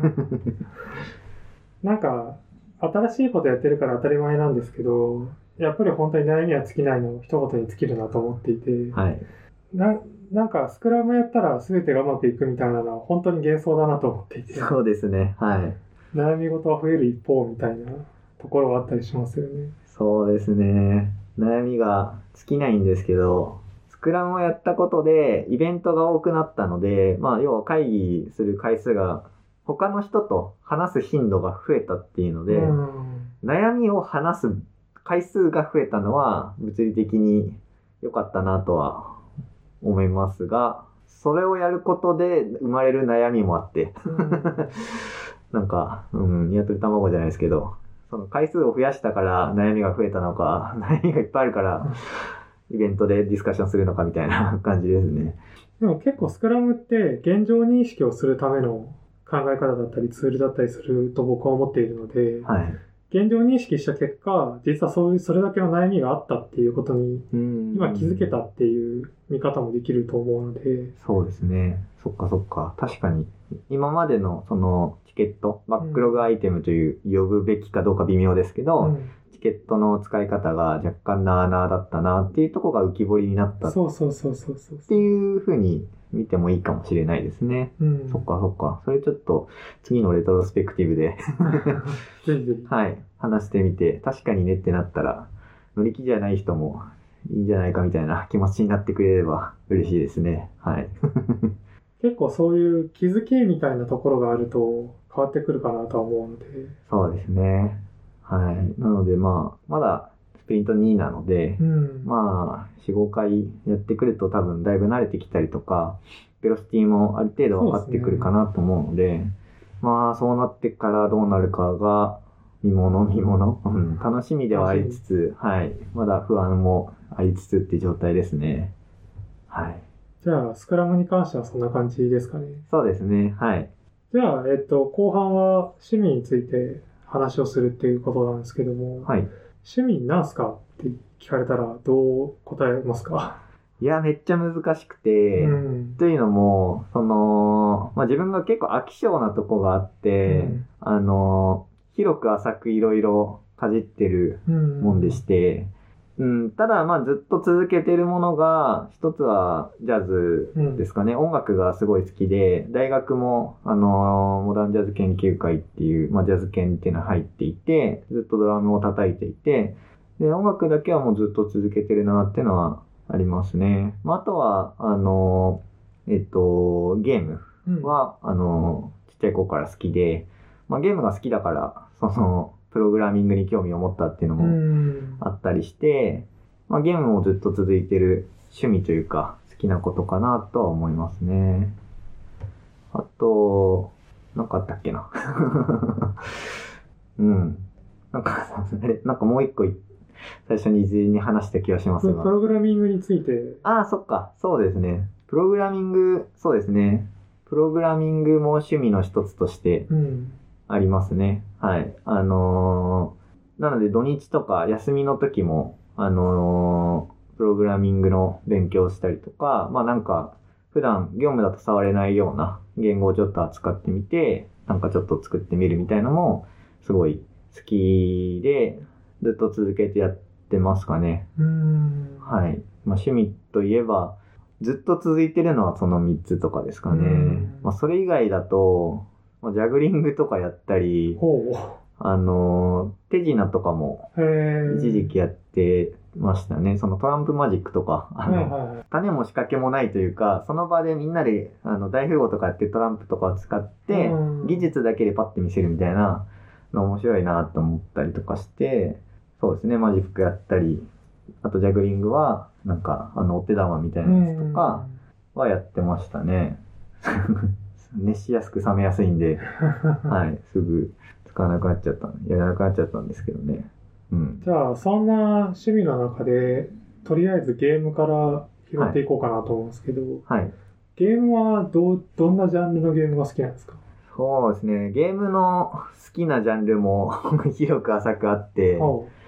なんか、新しいことやってるから当たり前なんですけど、やっぱり本当に悩みは尽きないのを一言に尽きるなと思っていて、 はい。 なんかスクラムやったら全てがうまくいくみたいなのは本当に幻想だなと思っていて。 そうですね。はい。 悩み事は増える一方みたいなところはあったりしますよね。 そうですね。悩みが尽きないんですけど、スクラムをやったことでイベントが多くなったので、まあ要は会議する回数が他の人と話す頻度が増えたっていうので、悩みを話す回数が増えたのは物理的に良かったなとは思いますが、それをやることで生まれる悩みもあって、なんか、鶏卵じゃないですけど、その回数を増やしたから悩みが増えたのか、悩みがいっぱいあるからイベントでディスカッションするのかみたいな感じですね。 でも結構スクラムって現状認識をするための考え方だったりツールだったりすると僕は思っているので、 はい。 現状認識した結果、実はそれだけの悩みがあったっていうことに、今気づけたっていう見方もできると思うので。 そうですね。そっか。確かに。今までのそのチケット、バックログアイテムという呼ぶべきかどうか微妙ですけど、チケットの使い方が若干なーなーだったなっていうところが浮き彫りになったそうっていうふうに見てもいいかもしれないですね。そっか。それちょっと次のレトロスペクティブでぜひはい、話してみて、確かにねってなったら、乗り気じゃない人もいいんじゃないかみたいな気持ちになってくれれば嬉しいですね。はい。 結構そういう気づきみたいなところがあると変わってくるかなとは思うので。 そうですね。はい。なのでまだスプリント2なので、まあ4、5回やってくると多分だいぶ慣れてきたりとか、ベロシティもある程度分かってくるかなと思うので、まあそうなってからどうなるかが見もの、楽しみではありつつ、はい。まだ不安もありつつって状態ですね。はい。 じゃあ、スクラムに関してはそんな感じですかね。 そうですね。はい。 じゃあ、後半は趣味について話をするっていうことなんですけども、 はい。 趣味なんすかって聞かれたらどう答えますか？ いや、めっちゃ難しくて、というのも、自分が結構飽き性なとこがあって、広く浅くいろいろかじってるもんでして、ただずっと続けてるものが、一つはジャズですかね、音楽がすごい好きで、大学もモダンジャズ研究会っていう、ジャズ研っていうのが入っていて、ずっとドラムを叩いていて、で、音楽だけはもうずっと続けてるなっていうのはありますね。あとは、ゲームは、ちっちゃい頃から好きで、ゲームが好きだから、プログラミングに興味を持ったっていうのもあったりして、ゲームもずっと続いてる趣味というか、好きなことかなとは思いますね。あと、なんかあったっけな。なんかもう一個最初に事前に話した気がしますが。 プログラミングについて。 そっか。そうですね。プログラミング、そうですね。プログラミングも趣味の一つとしてありますね。はい。なので土日とか休みの時も、プログラミングの勉強したりとか、なんか普段業務だと触れないような言語をちょっと扱ってみて、なんかちょっと作ってみるみたいなのもすごい好きで、ずっと続けてやってますかね。はい。まあ、趣味といえば、ずっと続いてるのはその3つとかですかね。まあ、それ以外だと、まあ、ジャグリングとかやったり、手品とかも一時期やってましたね。そのトランプマジックとか、種も仕掛けもないというか、その場でみんなで大富豪とかやってトランプとかを使って、技術だけでパッて見せるみたいなの面白いなと思ったりとかして、そうですね、マジックやったり、あとジャグリングは、なんか、お手玉みたいなやつとかはやってましたね。熱しやすく冷めやすいんで、はい、すぐ使わなくなっちゃった、やらなくなっちゃったんですけどね。 じゃあ、そんな趣味の中で、とりあえずゲームから拾っていこうかなと思うんですけど、ゲームはどんなジャンルのゲームが好きなんですか？ そうですね、ゲームの好きなジャンルも広く浅くあって、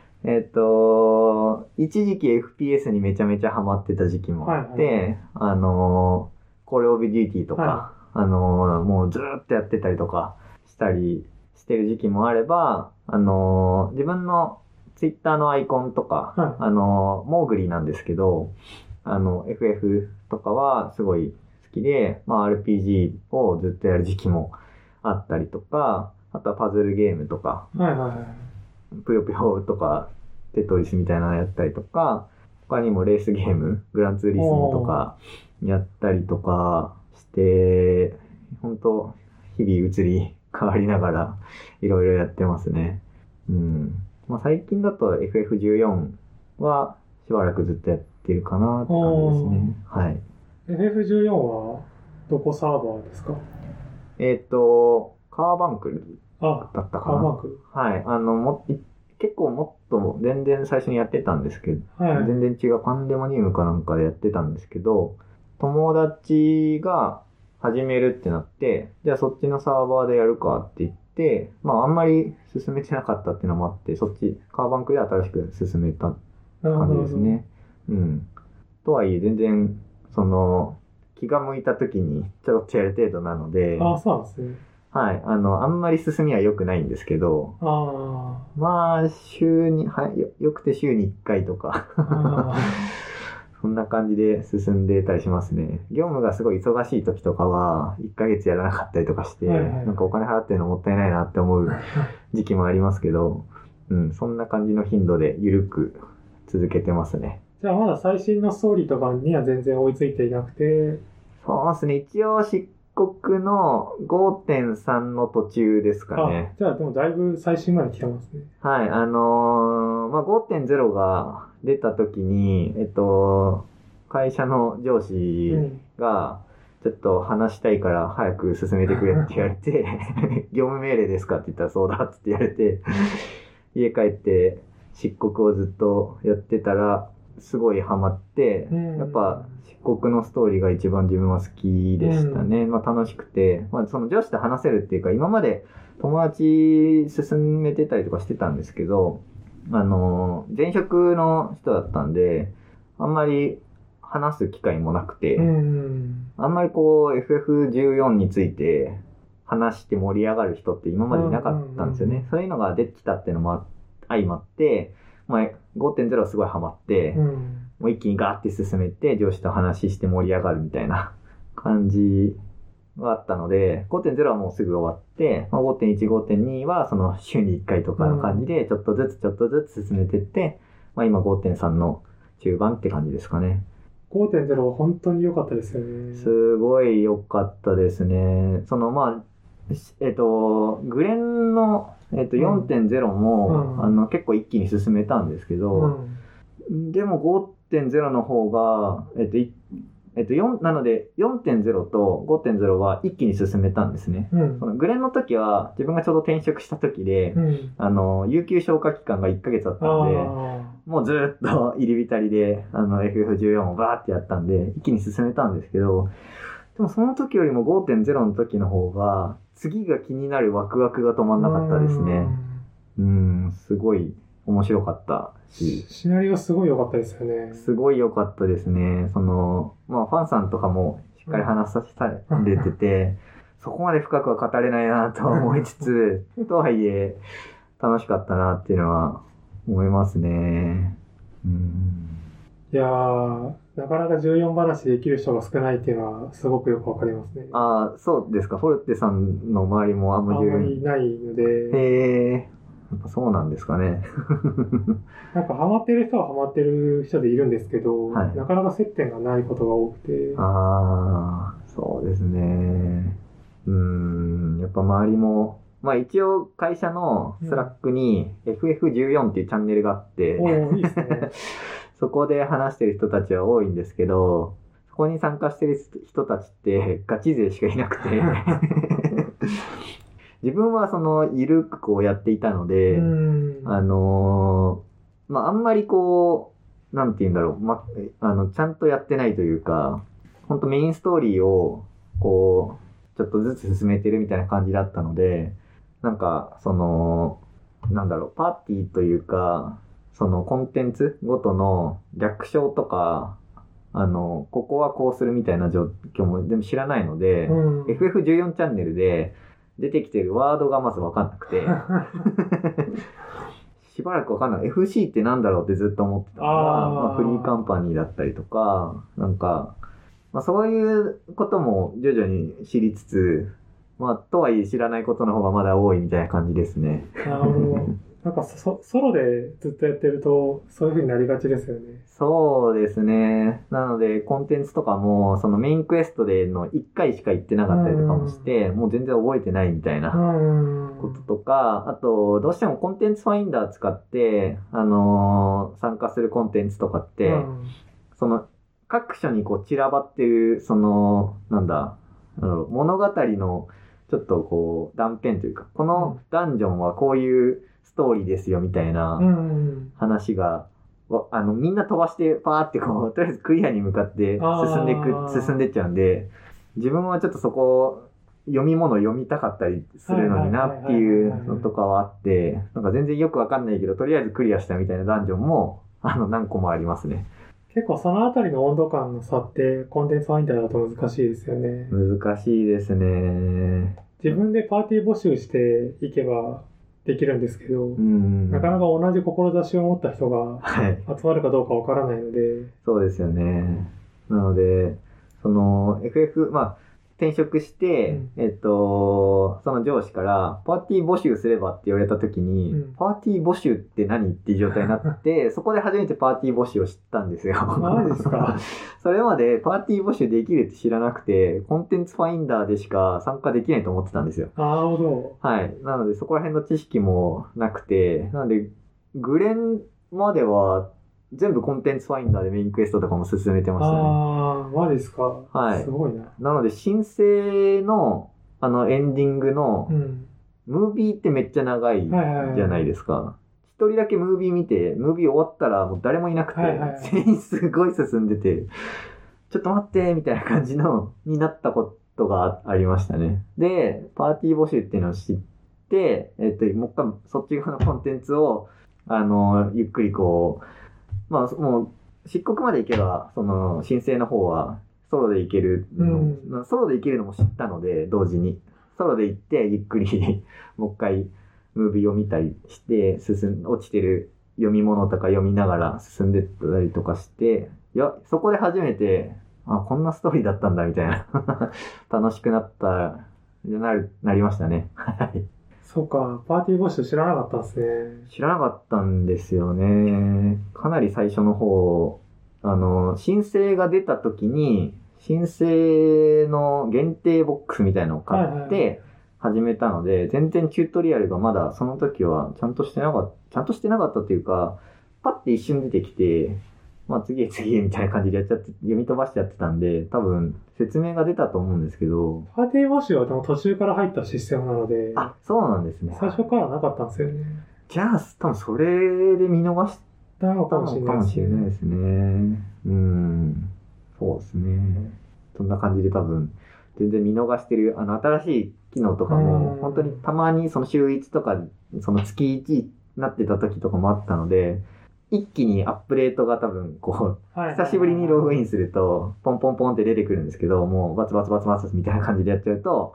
一時期 FPS にめちゃめちゃハマってた時期もあって、コールオブデューティーとか、もうずーっとやってたりとかしたりしてる時期もあれば、自分のツイッターのアイコンとか、モーグリなんですけど、FF とかはすごい好きで、まあ RPG をずっとやる時期もあったりとか、あとはパズルゲームとか、ぷよぷよとか、テトリスみたいなのやったりとか、他にもレースゲーム、グランツーリスモとかやったりとかして、本当日々移り変わりながらいろいろやってますね。まあ、最近だと FF14 はしばらくずっとやってるかなって感じですね。はい。 FF14 はどこサーバーですか？ カーバンクルだったかな。カーバンクル。はい。結構もっと全然最初にやってたんですけど、全然違うパンデモニウムかなんかでやってたんですけど、友達が始めるってなって、じゃあそっちのサーバーでやるかって言って、まああんまり進めてなかったっていうのもあって、そっち、カーバンクで新しく進めた感じですね。とはいえ全然、気が向いた時にちょろっとやる程度なので、 そうなんですね。 はい。あんまり進みは良くないんですけど、まあ、よくて週に1回とか、そんな感じで進んでたりしますね。業務がすごい忙しい時とかは、1ヶ月やらなかったりとかして、なんかお金払ってるのもったいないなって思う時期もありますけど、そんな感じの頻度で緩く続けてますね。 じゃあまだ最新のストーリーとかには全然追いついていなくて、 そうですね。一応漆黒の 5.3 の途中ですかね。 じゃあでもだいぶ最新まで来てますね。 はい。まあ、5.0 が出た時に、会社の上司が、ちょっと話したいから早く進めてくれって言われて、業務命令ですかって言ったらそうだって言われて、家帰って漆黒をずっとやってたら、すごいハマって、やっぱ漆黒のストーリーが一番自分は好きでしたね。まあ楽しくて、まあその上司と話せるっていうか、今まで友達進めてたりとかしてたんですけど、前職の人だったんで、あんまり話す機会もなくて、あんまりこう FF14 について話して盛り上がる人って今までいなかったんですよね。そういうのが出てきたっていうのも相まって、まあ、5.0 はすごいハマって、もう一気にガーって進めて上司と話して盛り上がるみたいな感じがあったので、5.0 はもうすぐ終わって、まあ、5.1、5.2 はその週に1回とかの感じでちょっとずつ進めてって、まあ今 5.3 の中盤って感じですかね。 5.0 は本当に良かったですよね。 すごい良かったですね。まあ、グレンの4.0 も、結構一気に進めたんですけど、でも 5.0 の方が、なので 4.0 と 5.0 は一気に進めたんですね。グレンの時は自分がちょうど転職した時で、有給消化期間が1ヶ月あったんで、もうずっと入り浸りで、FF14 をバーってやったんで、一気に進めたんですけど、でもその時よりも 5.0 の時の方が、次が気になるワクワクが止まんなかったですね。すごい面白かったし。 シナリオすごい良かったですよね。 すごい良かったですね。まあファンさんとかもしっかり話させれてて、そこまで深くは語れないなと思いつつ、とはいえ、 楽しかったなっていうのは思いますね。 いやー、なかなか14話できる人が少ないっていうのはすごくよくわかりますね。 ああ、そうですか。フォルテさんの周りもあんまりいないので。 へえ、やっぱそうなんですかね。 なんかハマってる人はハマってる人でいるんですけど、 はい、 なかなか接点がないことが多くて。 ああ、そうですね。やっぱ周りも、まあ一応会社のスラックに FF14 っていうチャンネルがあって、 いいですね。 そこで話してる人たちは多いんですけど、そこに参加してる人たちってガチ勢しかいなくて、自分はそのゆるくこうやっていたので、まああんまりこう、なんて言うんだろう、ちゃんとやってないというか、本当メインストーリーをこう、ちょっとずつ進めてるみたいな感じだったので、なんか、なんだろう、パーティーというか、そのコンテンツごとの略称とか、ここはこうするみたいな状況も全部知らないので、FF14 チャンネルで出てきてるワードがまずわかんなくて、しばらくわかんない。FC ってなんだろうってずっと思ってたのが、まあ、フリーカンパニーだったりとか、なんか、まあ、そういうことも徐々に知りつつ、まあ、とはいえ知らないことの方がまだ多いみたいな感じですね。 なるほど。なんかソロでずっとやってると、そういう風になりがちですよね。 そうですね。なので、コンテンツとかも、そのメインクエストでの1回しか行ってなかったりとかもして、もう全然覚えてないみたいなこととか、あと、どうしてもコンテンツファインダー使って、参加するコンテンツとかって、その、各所にこう散らばってる、なんだ、物語の、ちょっとこう、断片というか、このダンジョンはこういうストーリーですよみたいな話が、みんな飛ばしてパーってこう、とりあえずクリアに向かって進んでっちゃうんで、自分はちょっとそこ、読み物読みたかったりするのになっていうのとかはあって、なんか全然よくわかんないけど、とりあえずクリアしたみたいなダンジョンも、何個もありますね。 結構そのあたりの温度感の差ってコンテンツファインダーだと難しいですよね。 難しいですね。 自分でパーティー募集していけばできるんですけど、なかなか同じ志を持った人が集まるかどうかわからないので、 そうですよね。なので、FF、まあ、転職して、その上司から、パーティー募集すればって言われた時に、パーティー募集って何っていう状態になって、そこで初めてパーティー募集を知ったんですよ。 マジですか？ それまでパーティー募集できるって知らなくて、コンテンツファインダーでしか参加できないと思ってたんですよ。 なるほど。 はい。なので、そこら辺の知識もなくて、なので、グレンまでは、全部コンテンツファインダーでメインクエストとかも進めてましたね。 マジですか？ はい。 すごいな。 なので、申請の、エンディングの、ムービーってめっちゃ長いじゃないですか。一人だけムービー見て、ムービー終わったらもう誰もいなくて、全員すごい進んでて、ちょっと待って、みたいな感じになったことがありましたね。で、パーティー募集っていうのを知って、もう一回そっち側のコンテンツを、ゆっくりこう、まあ、もう、漆黒まで行けば、申請の方は、ソロで行けるの、ソロで行けるのも知ったので、同時に。ソロで行って、ゆっくり、もう一回、ムービーを見たりして、落ちてる読み物とか読みながら進んでったりとかして、そこで初めて、こんなストーリーだったんだ、みたいな。楽しくなりましたね。はい。 そうか、パーティー募集知らなかったですね。 知らなかったんですよね。かなり最初の方、申請が出た時に、申請の限定ボックスみたいなのを買って始めたので、全然チュートリアルがまだその時はちゃんとしてなかったというか、パッて一瞬出てきて、まあ次へみたいな感じで読み飛ばしちゃってたんで、多分説明が出たと思うんですけど。 パーティー募集はでも途中から入ったシステムなので。 そうなんですね。 最初からなかったんですよね。 じゃあ、多分それで見逃したのかもしれないですね。そうですね。そんな感じで多分、全然見逃してる、新しい機能とかも、本当にたまにその週1とか、その月1になってた時とかもあったので、一気にアップデートが多分、久しぶりにログインすると、ポンポンポンって出てくるんですけど、もうバツバツバツバツみたいな感じでやっちゃうと、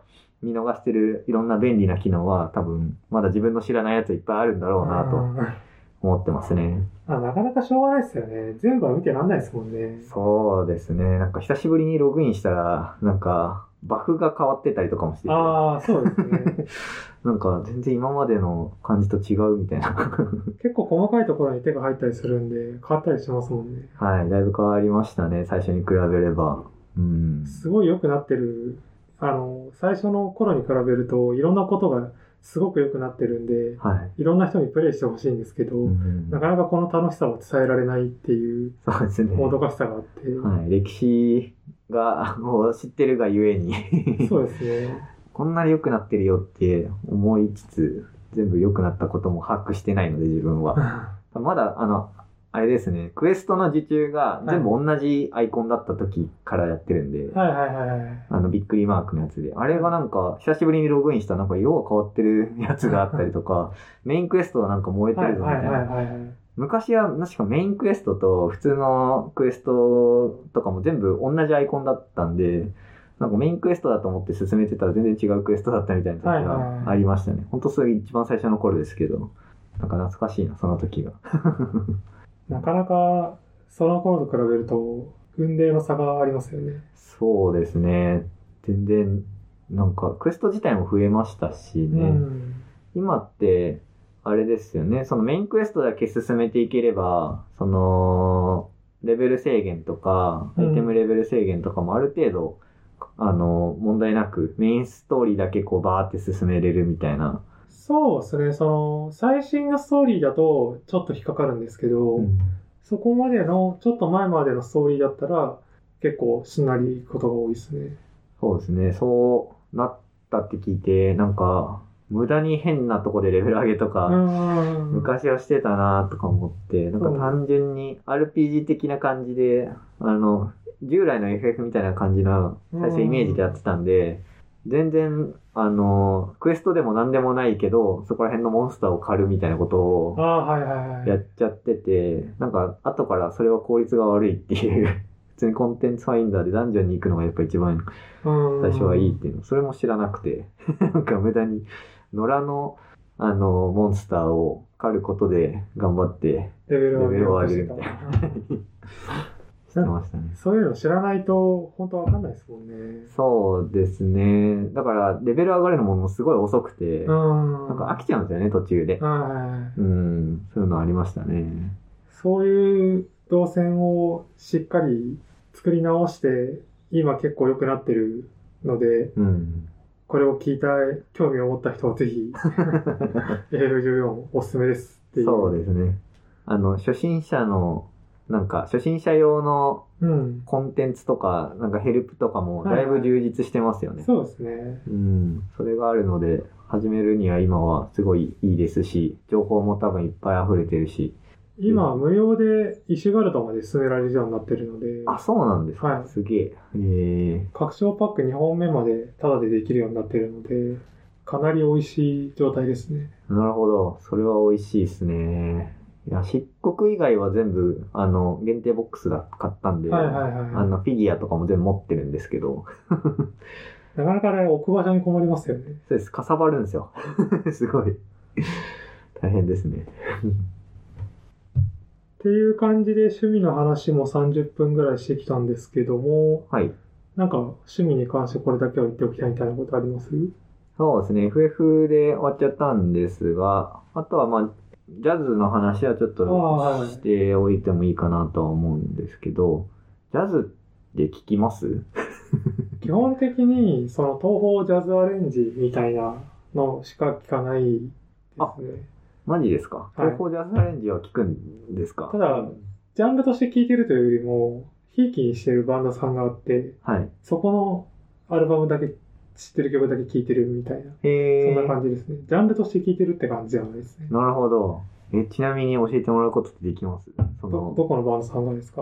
見逃してるいろんな便利な機能は多分まだ自分の知らないやついっぱいあるんだろうなと思ってますね。 なかなかしょうがないですよね。全部は見てらんないですもんね。 そうですね。なんか久しぶりにログインしたら、なんかバフが変わってたりとかもしてて。 そうですね。 なんか全然今までの感じと違うみたいな。 結構細かいところに手が入ったりするんで、変わったりしますもんね。 はい、だいぶ変わりましたね。最初に比べれば。 すごい良くなってる。最初の頃に比べると、いろんなことがすごく良くなってるんで、いろんな人にプレイしてほしいんですけど、なかなかこの楽しさを伝えられないっていう、 そうですね。 もどかしさがあって。 はい、歴史が、もう知ってるがゆえに。 そうですね。 こんなに良くなってるよって思いつつ、全部良くなったことも把握してないので、自分は。まだ、あれですね、クエストの受注が全部同じアイコンだった時からやってるんで、びっくりマークのやつで。あれがなんか、久しぶりにログインしたらなんか色が変わってるやつがあったりとか、メインクエストはなんか燃えてるぞみたいな。昔は確かメインクエストと普通のクエストとかも全部同じアイコンだったんで、なんかメインクエストだと思って進めてたら全然違うクエストだったみたいな時がありましたね。ほんとそれ一番最初の頃ですけど、なんか懐かしいな、その時が。 なかなかその頃と比べると運命の差がありますよね。 そうですね。全然、なんかクエスト自体も増えましたしね。今って、あれですよね。そのメインクエストだけ進めていければ、その、レベル制限とか、アイテムレベル制限とかもある程度、問題なく、メインストーリーだけこうバーって進めれるみたいな。 そうですね。最新のストーリーだとちょっと引っかかるんですけど、そこまでの、ちょっと前までのストーリーだったら、結構しんなりいくことが多いですね。 そうですね。そうなったって聞いて、なんか、無駄に変なとこでレベル上げとか、昔はしてたなとか思って、なんか単純に RPG 的な感じで、従来の FF みたいな感じの最初イメージでやってたんで、全然、クエストでも何でもないけど、そこら辺のモンスターを狩るみたいなことをやっちゃってて、なんか後からそれは効率が悪いっていう、普通にコンテンツファインダーでダンジョンに行くのがやっぱ一番最初はいいっていうの、それも知らなくて、なんか無駄に野良のモンスターを狩ることで頑張ってレベルを上げるみたいな。してましたね。 そういうの知らないと本当わかんないですもんね。 そうですね。だからレベル上がるのもすごい遅くて、なんか飽きちゃうんですよね、途中で。そういうのありましたね。 そういう動線をしっかり作り直して、今結構良くなってるので、これを聞いた興味を持った人はぜひ、FF14 おすすめですっていう。 そうですね。初心者用のコンテンツとか、なんかヘルプとかもだいぶ充実してますよね。 そうですね。 それがあるので、始めるには今はすごいいいですし、情報も多分いっぱい溢れてるし。 今、無料でイシュガルドまで進められるようになってるので。 あ、そうなんですか。すげえ。 拡張パック2本目までタダでできるようになってるので、かなり美味しい状態ですね。 なるほど。それは美味しいですね。いや、漆黒以外は全部、限定ボックス買ったんで、フィギュアとかも全部持ってるんですけど。 なかなかね、置く場所に困りますよね。 そうです。かさばるんですよ。すごい。大変ですね。 っていう感じで趣味の話も30分ぐらいしてきたんですけども、なんか趣味に関してこれだけは言っておきたいみたいなことあります？ そうですね。FF で終わっちゃったんですが、あとはジャズの話はちょっとしておいてもいいかなとは思うんですけど、ジャズって聞きます？ 基本的にその東方ジャズアレンジみたいなのしか聞かないですね。 マジですか？東方ジャズアレンジは聞くんですか？ ただ、ジャンルとして聴いてるというよりも、ひいきにしてるバンドさんがあって、そこのアルバムだけ、知ってる曲だけ聴いてるみたいな。そんな感じですね。ジャンルとして聴いてるって感じじゃないですね。 なるほど。ちなみに教えてもらうことってできます？ どこのバンドさんがですか？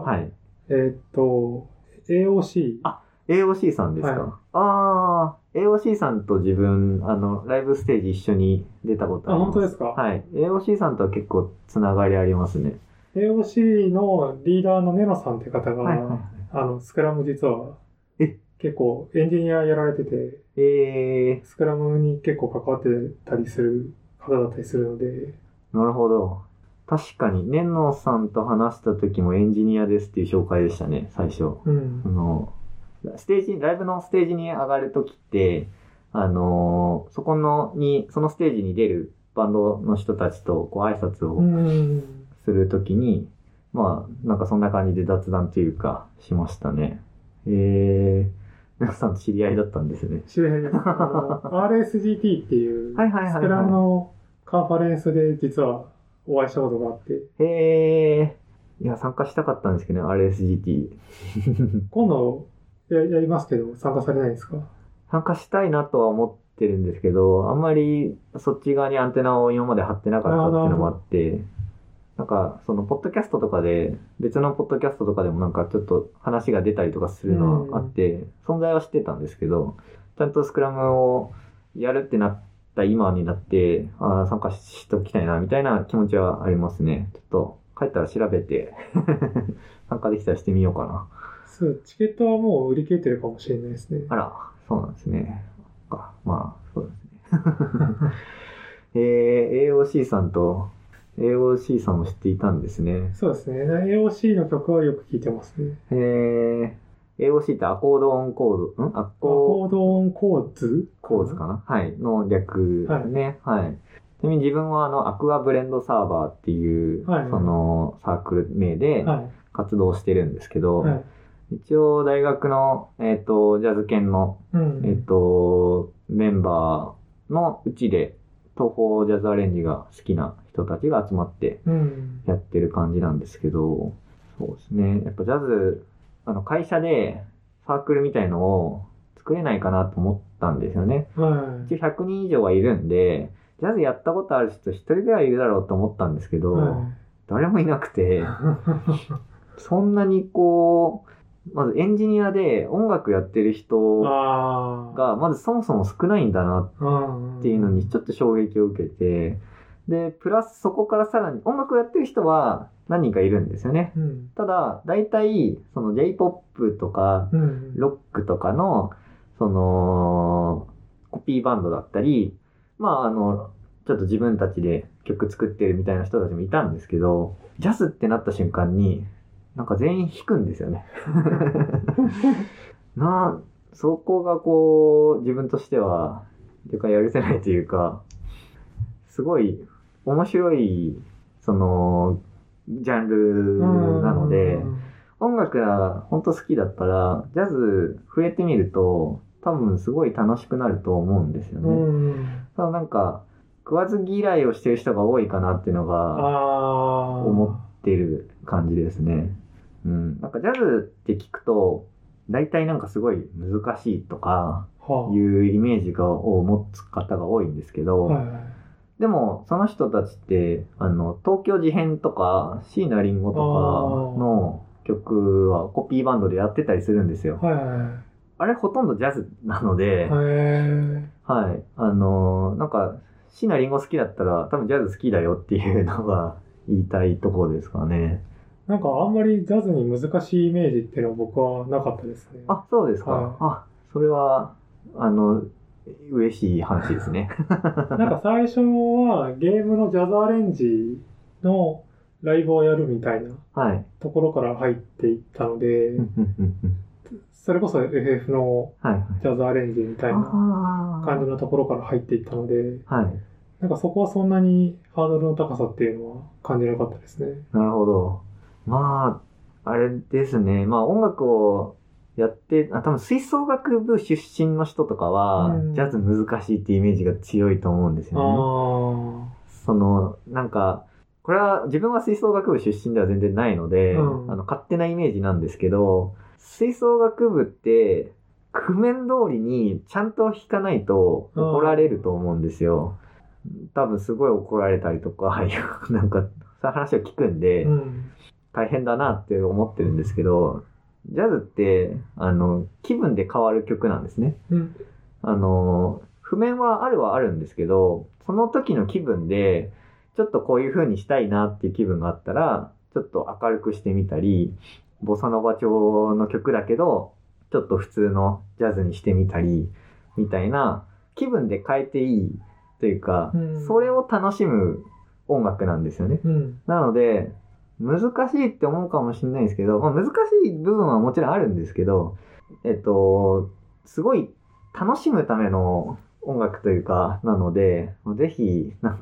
AOC。AOC さんですか？AOC さんと自分、ライブステージ一緒に出たことあります。 本当ですか？ AOC さんとは結構つながりありますね。 AOC のリーダーのネノさんって方が、スクラム実は、 結構エンジニアやられてて、スクラムに結構関わってたりする方だったりするので。 なるほど。確かに、ネノさんと話した時もエンジニアですっていう紹介でしたね、最初。 うん。 ライブのステージに上がる時って、そのステージに出るバンドの人たちとこう挨拶をする時に、まあ、なんかそんな感じで雑談というか、しましたね。皆さんと知り合いだったんですね。 知り合いです。RSGT っていう、スクラムのカンファレンスで実はお会いしたことがあって。 いや、参加したかったんですけどね、RSGT。 今度やりますけど、参加されないですか？ 参加したいなとは思ってるんですけど、あんまりそっち側にアンテナを今まで張ってなかったっていうのもあって、なんか、その、ポッドキャストとかで、別のポッドキャストとかでもなんかちょっと話が出たりとかするのはあって、存在は知ってたんですけど、ちゃんとスクラムをやるってなった今になって、参加しておきたいな、みたいな気持ちはありますね。ちょっと、帰ったら調べて、参加できたらしてみようかな。 そう、チケットはもう売り切れてるかもしれないですね。 あら、そうなんですね。まあ、そうですね。AOC さんも知っていたんですね。 そうですね。AOC の曲はよく聴いてますね。 AOC ってアコードオンコード、 アコードオンコーズかなはい。の略ですね。はい。ちなみに自分はアクアブレンドサーバーっていう、そのサークル名で活動してるんですけど、一応大学の、ジャズ研の、メンバーのうちで、東方ジャズアレンジが好きな人たちが集まってやってる感じなんですけど、そうですね。やっぱジャズ、会社でサークルみたいのを作れないかなと思ったんですよね。一応100人以上はいるんで、ジャズやったことある人一人ぐらいいるだろうと思ったんですけど、誰もいなくて、そんなにまずエンジニアで音楽やってる人が、まずそもそも少ないんだなっていうのにちょっと衝撃を受けて、で、プラスそこからさらに音楽やってる人は何人かいるんですよね。ただ、大体、その J-POP とか、ロックとかの、その、コピーバンドだったり、まあ、ちょっと自分たちで曲作ってるみたいな人たちもいたんですけど、ジャズってなった瞬間に、なんか全員弾くんですよね。そこが自分としては、許せないというか、すごい面白い、ジャンルなので、音楽が本当好きだったら、ジャズ触れてみると、多分すごい楽しくなると思うんですよね。ただなんか、食わず嫌いをしてる人が多いかなっていうのが、思ってる感じですね。なんかジャズって聞くと、大体なんかすごい難しいとか、いうイメージを持つ方が多いんですけど、でもその人たちって、東京事変とか、椎名林檎とかの曲はコピーバンドでやってたりするんですよ。あれほとんどジャズなので、はい。なんか、椎名林檎好きだったら多分ジャズ好きだよっていうのが言いたいところですかね。 なんかあんまりジャズに難しいイメージっていうのは僕はなかったですね。 あ、そうですか。それは、嬉しい話ですね。 なんか最初はゲームのジャズアレンジのライブをやるみたいなところから入っていったので、それこそ FF のジャズアレンジみたいな感じのところから入っていったので、なんかそこはそんなにハードルの高さっていうのは感じなかったですね。 なるほど。まあ、あれですね。まあ音楽をやって、多分吹奏楽部出身の人とかは、ジャズ難しいっていうイメージが強いと思うんですよね。なんか、これは自分は吹奏楽部出身では全然ないので、勝手なイメージなんですけど、吹奏楽部って、譜面通りにちゃんと弾かないと怒られると思うんですよ。多分すごい怒られたりとか、なんか、そういう話を聞くんで、大変だなって思ってるんですけど、ジャズって、気分で変わる曲なんですね。譜面はあるんですけど、その時の気分で、ちょっとこういう風にしたいなっていう気分があったら、ちょっと明るくしてみたり、ボサノバ調の曲だけど、 ちょっと普通のジャズにしてみたり、みたいな気分で変えていいというか、それを楽しむ音楽なんですよね。なので、難しいって思うかもしれないですけど、難しい部分はもちろんあるんですけど、すごい楽しむための音楽というか、なので、ぜひ、ジ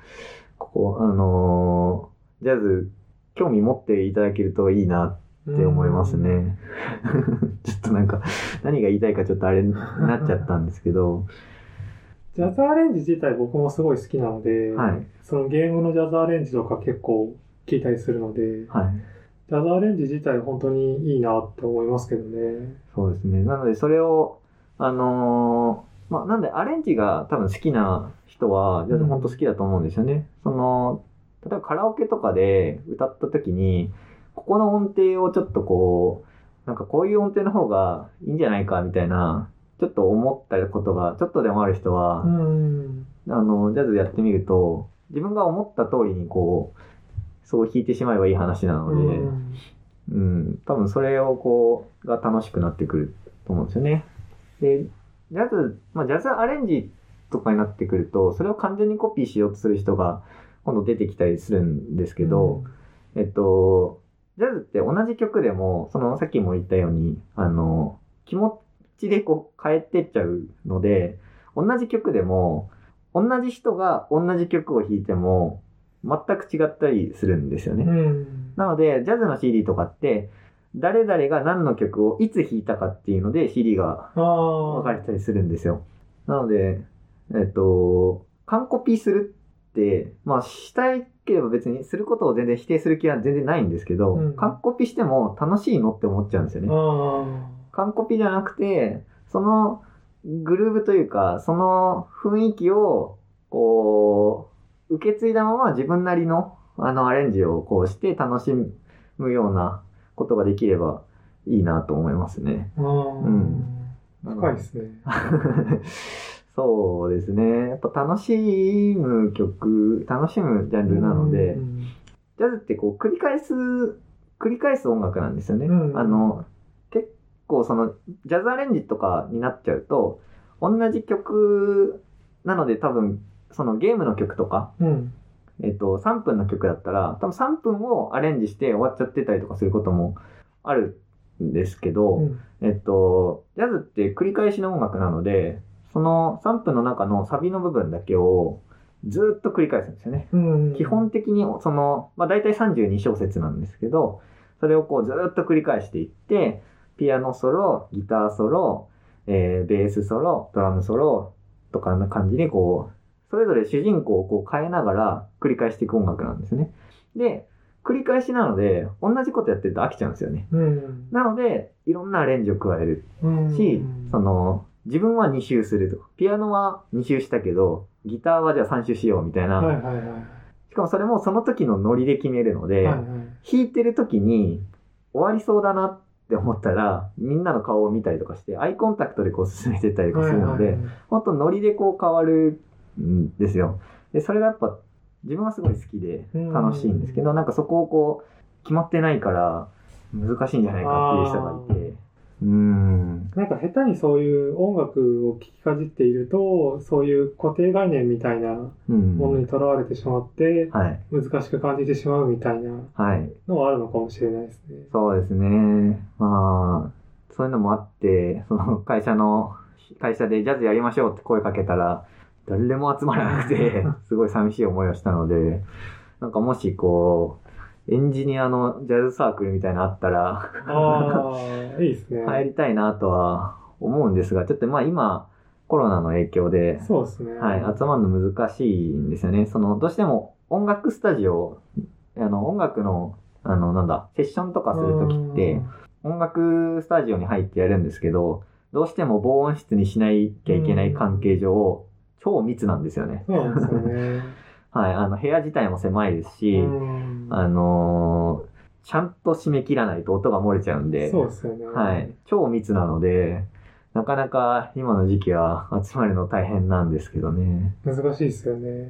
ャズ、興味持っていただけるといいなって思いますね。ちょっと何が言いたいかちょっとあれになっちゃったんですけど。 ジャズアレンジ自体僕もすごい好きなので、 はい、 そのゲームのジャズアレンジとか結構聞いたりするので、 はい、 ジャズアレンジ自体本当にいいなって思いますけどね。 そうですね。なのでそれを、なんでアレンジが多分好きな人はジャズ本当好きだと思うんですよね。例えばカラオケとかで歌った時に、ここの音程をちょっとこういう音程の方がいいんじゃないかみたいな、ちょっと思ったことがちょっとでもある人は、ジャズやってみると、自分が思った通りにそう弾いてしまえばいい話なので、多分それをが楽しくなってくると思うんですよね。で、ジャズアレンジとかになってくると、それを完全にコピーしようとする人が今度出てきたりするんですけど、ジャズって同じ曲でも、さっきも言ったように、気持ちで変えてっちゃうので、同じ曲でも、同じ人が同じ曲を弾いても、全く違ったりするんですよね。なので、ジャズの CD とかって、誰々が何の曲をいつ弾いたかっていうので CD が分かれたりするんですよ。なので、完コピするって、したいければ別にすることを全然否定する気は全然ないんですけど、完コピしても楽しいのって思っちゃうんですよね。完コピじゃなくて、そのグルーブというか、その雰囲気を、受け継いだまま自分なりのアレンジをして楽しむようなことができればいいなと思いますね。 深いですね。 そうですね。やっぱ楽しむジャンルなので、ジャズって繰り返す音楽なんですよね。結構ジャズアレンジとかになっちゃうと、同じ曲なので多分、ゲームの曲とか、3分の曲だったら、多分3分をアレンジして終わっちゃってたりとかすることもあるんですけど、ジャズって繰り返しの音楽なので、その3分の中のサビの部分だけをずっと繰り返すんですよね。基本的に大体32小節なんですけど、それをずっと繰り返していって、ピアノソロ、ギターソロ、ベースソロ、ドラムソロとかな感じでそれぞれ主人公を変えながら繰り返していく音楽なんですね。で、繰り返しなので、同じことやってると飽きちゃうんですよね。なので、いろんなアレンジを加えるし、自分は2周すると。ピアノは2周したけど、ギターはじゃあ3周しようみたいな。しかもそれもその時のノリで決めるので、弾いてる時に終わりそうだなって思ったら、みんなの顔を見たりとかして、アイコンタクトで進めてったりとかするので、本当ノリで変わるんですよ。で、それがやっぱ自分はすごい好きで楽しいんですけど、そこを決まってないから難しいんじゃないかっていう人がいて、 下手にそういう音楽を聴きかじっていると、そういう固定概念みたいなものにとらわれてしまって、難しく感じてしまうみたいなのはあるのかもしれないですね。 そうですね。そういうのもあって、会社でジャズやりましょうって声かけたら、誰でも集まらなくて、すごい寂しい思いをしたので、もしエンジニアのジャズサークルみたいなのあったらいいですね。 入りたいなとは思うんですが、ちょっと今、コロナの影響で、 そうですね。 集まるの難しいんですよね。どうしても音楽スタジオ、音楽の、セッションとかするときって、音楽スタジオに入ってやるんですけど、どうしても防音室にしなきゃいけない関係上、超密なんですよね。 そうなんですよね。 部屋自体も狭いですし、ちゃんと締め切らないと音が漏れちゃうんで、 そうですよね。 超密なので、なかなか今の時期は集まるの大変なんですけどね。 難しいですよね。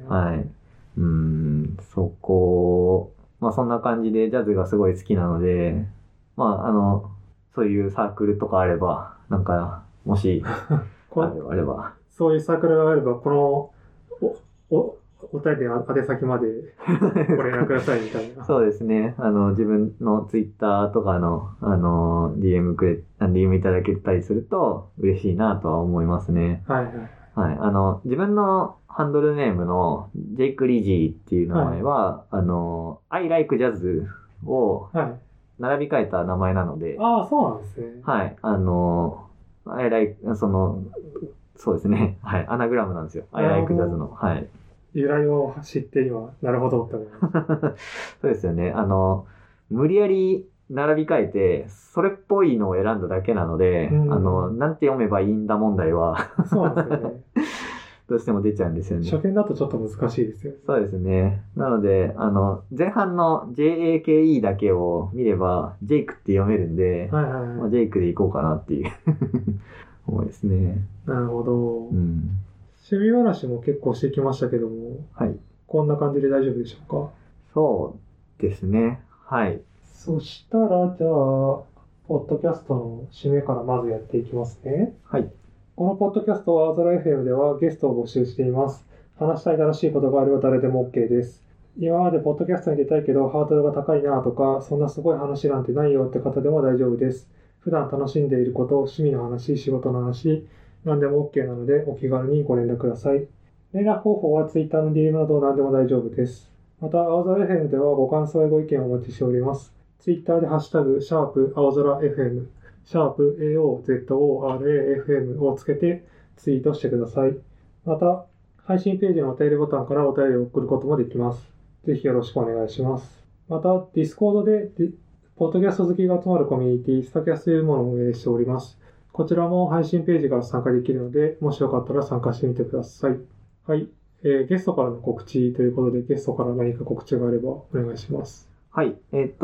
そんな感じでジャズがすごい好きなので、そういうサークルとかあれば、 なんか、もし、 こあれば。 そういうサークルがあれば、この、お便りの宛先までご連絡くださいみたいな。 そうですね。自分のツイッターとかの、DM いただけたりすると嬉しいなとは思いますね。 はいはい。 はい。自分のハンドルネームのジェイク・リジーっていう名前は、I like jazz を並び替えた名前なので、 ああ、そうなんですね。 はい。I like、そうですね。はい。アナグラムなんですよ。I like jazz の。はい。 由来を知って今、なるほどって思いました。 そうですよね。無理やり並び替えて、それっぽいのを選んだだけなので、なんて読めばいいんだ問題はそうなんですよね。 どうしても出ちゃうんですよね。 初見だとちょっと難しいですよね。 そうですね。なので、前半の JAKE だけを見れば、ジェイクって読めるんで、 はいはいはい。 まあ、ジェイクでいこうかなっていう思いですね。 なるほど。趣味話も結構してきましたけども、 はい。 こんな感じで大丈夫でしょうか？ そうですね。はい。 そしたら、じゃあ、ポッドキャストの締めからまずやっていきますね。 はい。 このポッドキャストは、青空 FM ではゲストを募集しています。話したい楽しいことがあれば誰でも OK です。今までポッドキャストに出たいけど、ハードルが高いなとか、そんなすごい話なんてないよって方でも大丈夫です。普段楽しんでいること、趣味の話、仕事の話、何でも OK なので、お気軽にご連絡ください。連絡方法は Twitter の DM など何でも大丈夫です。また、青空 FM ではご感想やご意見をお待ちしております。Twitter でハッシュタグ、青空 FM、#AOZORAFM をつけてツイートしてください。また、配信ページのお便りボタンからお便りを送ることもできます。ぜひよろしくお願いします。また、Discord で、ポッドキャスト好きが集まるコミュニティ、スタキャスというものを運営しております。こちらも配信ページから参加できるので、もしよかったら参加してみてください。はい。ゲストからの告知ということで、ゲストから何か告知があればお願いします。 はい。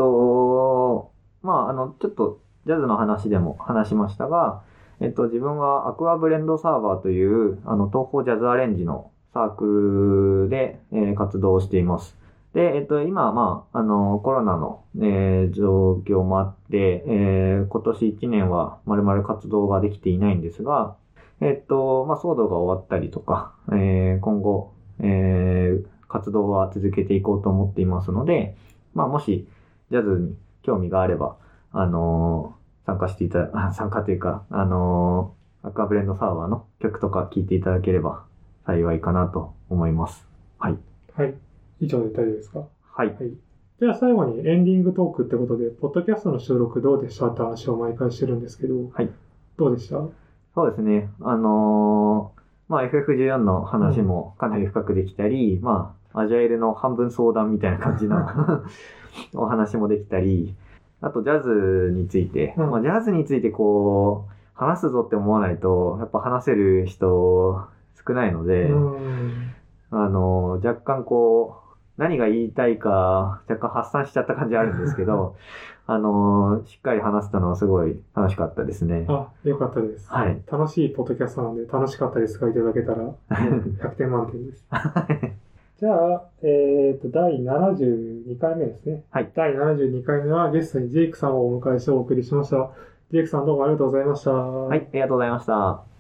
まあ、ちょっとジャズの話でも話しましたが、自分はアクアブレンドサーバーという、東方ジャズアレンジのサークルで、活動をしています。で、今、まあ、コロナの、状況もあって、今年1年は丸々活動ができていないんですが、まあ、騒動が終わったりとか、今後、活動は続けていこうと思っていますので、まあ、もし、ジャズに興味があれば、参加というか、アクアブレンドサーバーの曲とか聴いていただければ幸いかなと思います。はい。 はい。以上で大丈夫ですか？ はい。 はい。じゃあ最後にエンディングトークってことで、ポッドキャストの収録どうでしたって話を毎回してるんですけど、 はい。 どうでした？ そうですね。まあ、FF14 の話もかなり深くできたり、まあ、アジャイルの半分相談みたいな感じのお話もできたり、あとジャズについて、まあ、ジャズについてこう、話すぞって思わないと、やっぱ話せる人少ないので、若干こう、何が言いたいか、若干発散しちゃった感じあるんですけど、しっかり話せたのはすごい楽しかったですね。 あ、よかったです。 はい。 楽しいポッドキャストなんで、楽しかったですがいただけたら、100点満点です。じゃあ、第72回目ですね。 はい。 第72回目はゲストにジェイクさんをお迎えしてお送りしました。ジェイクさんどうもありがとうございました。 はい、ありがとうございました。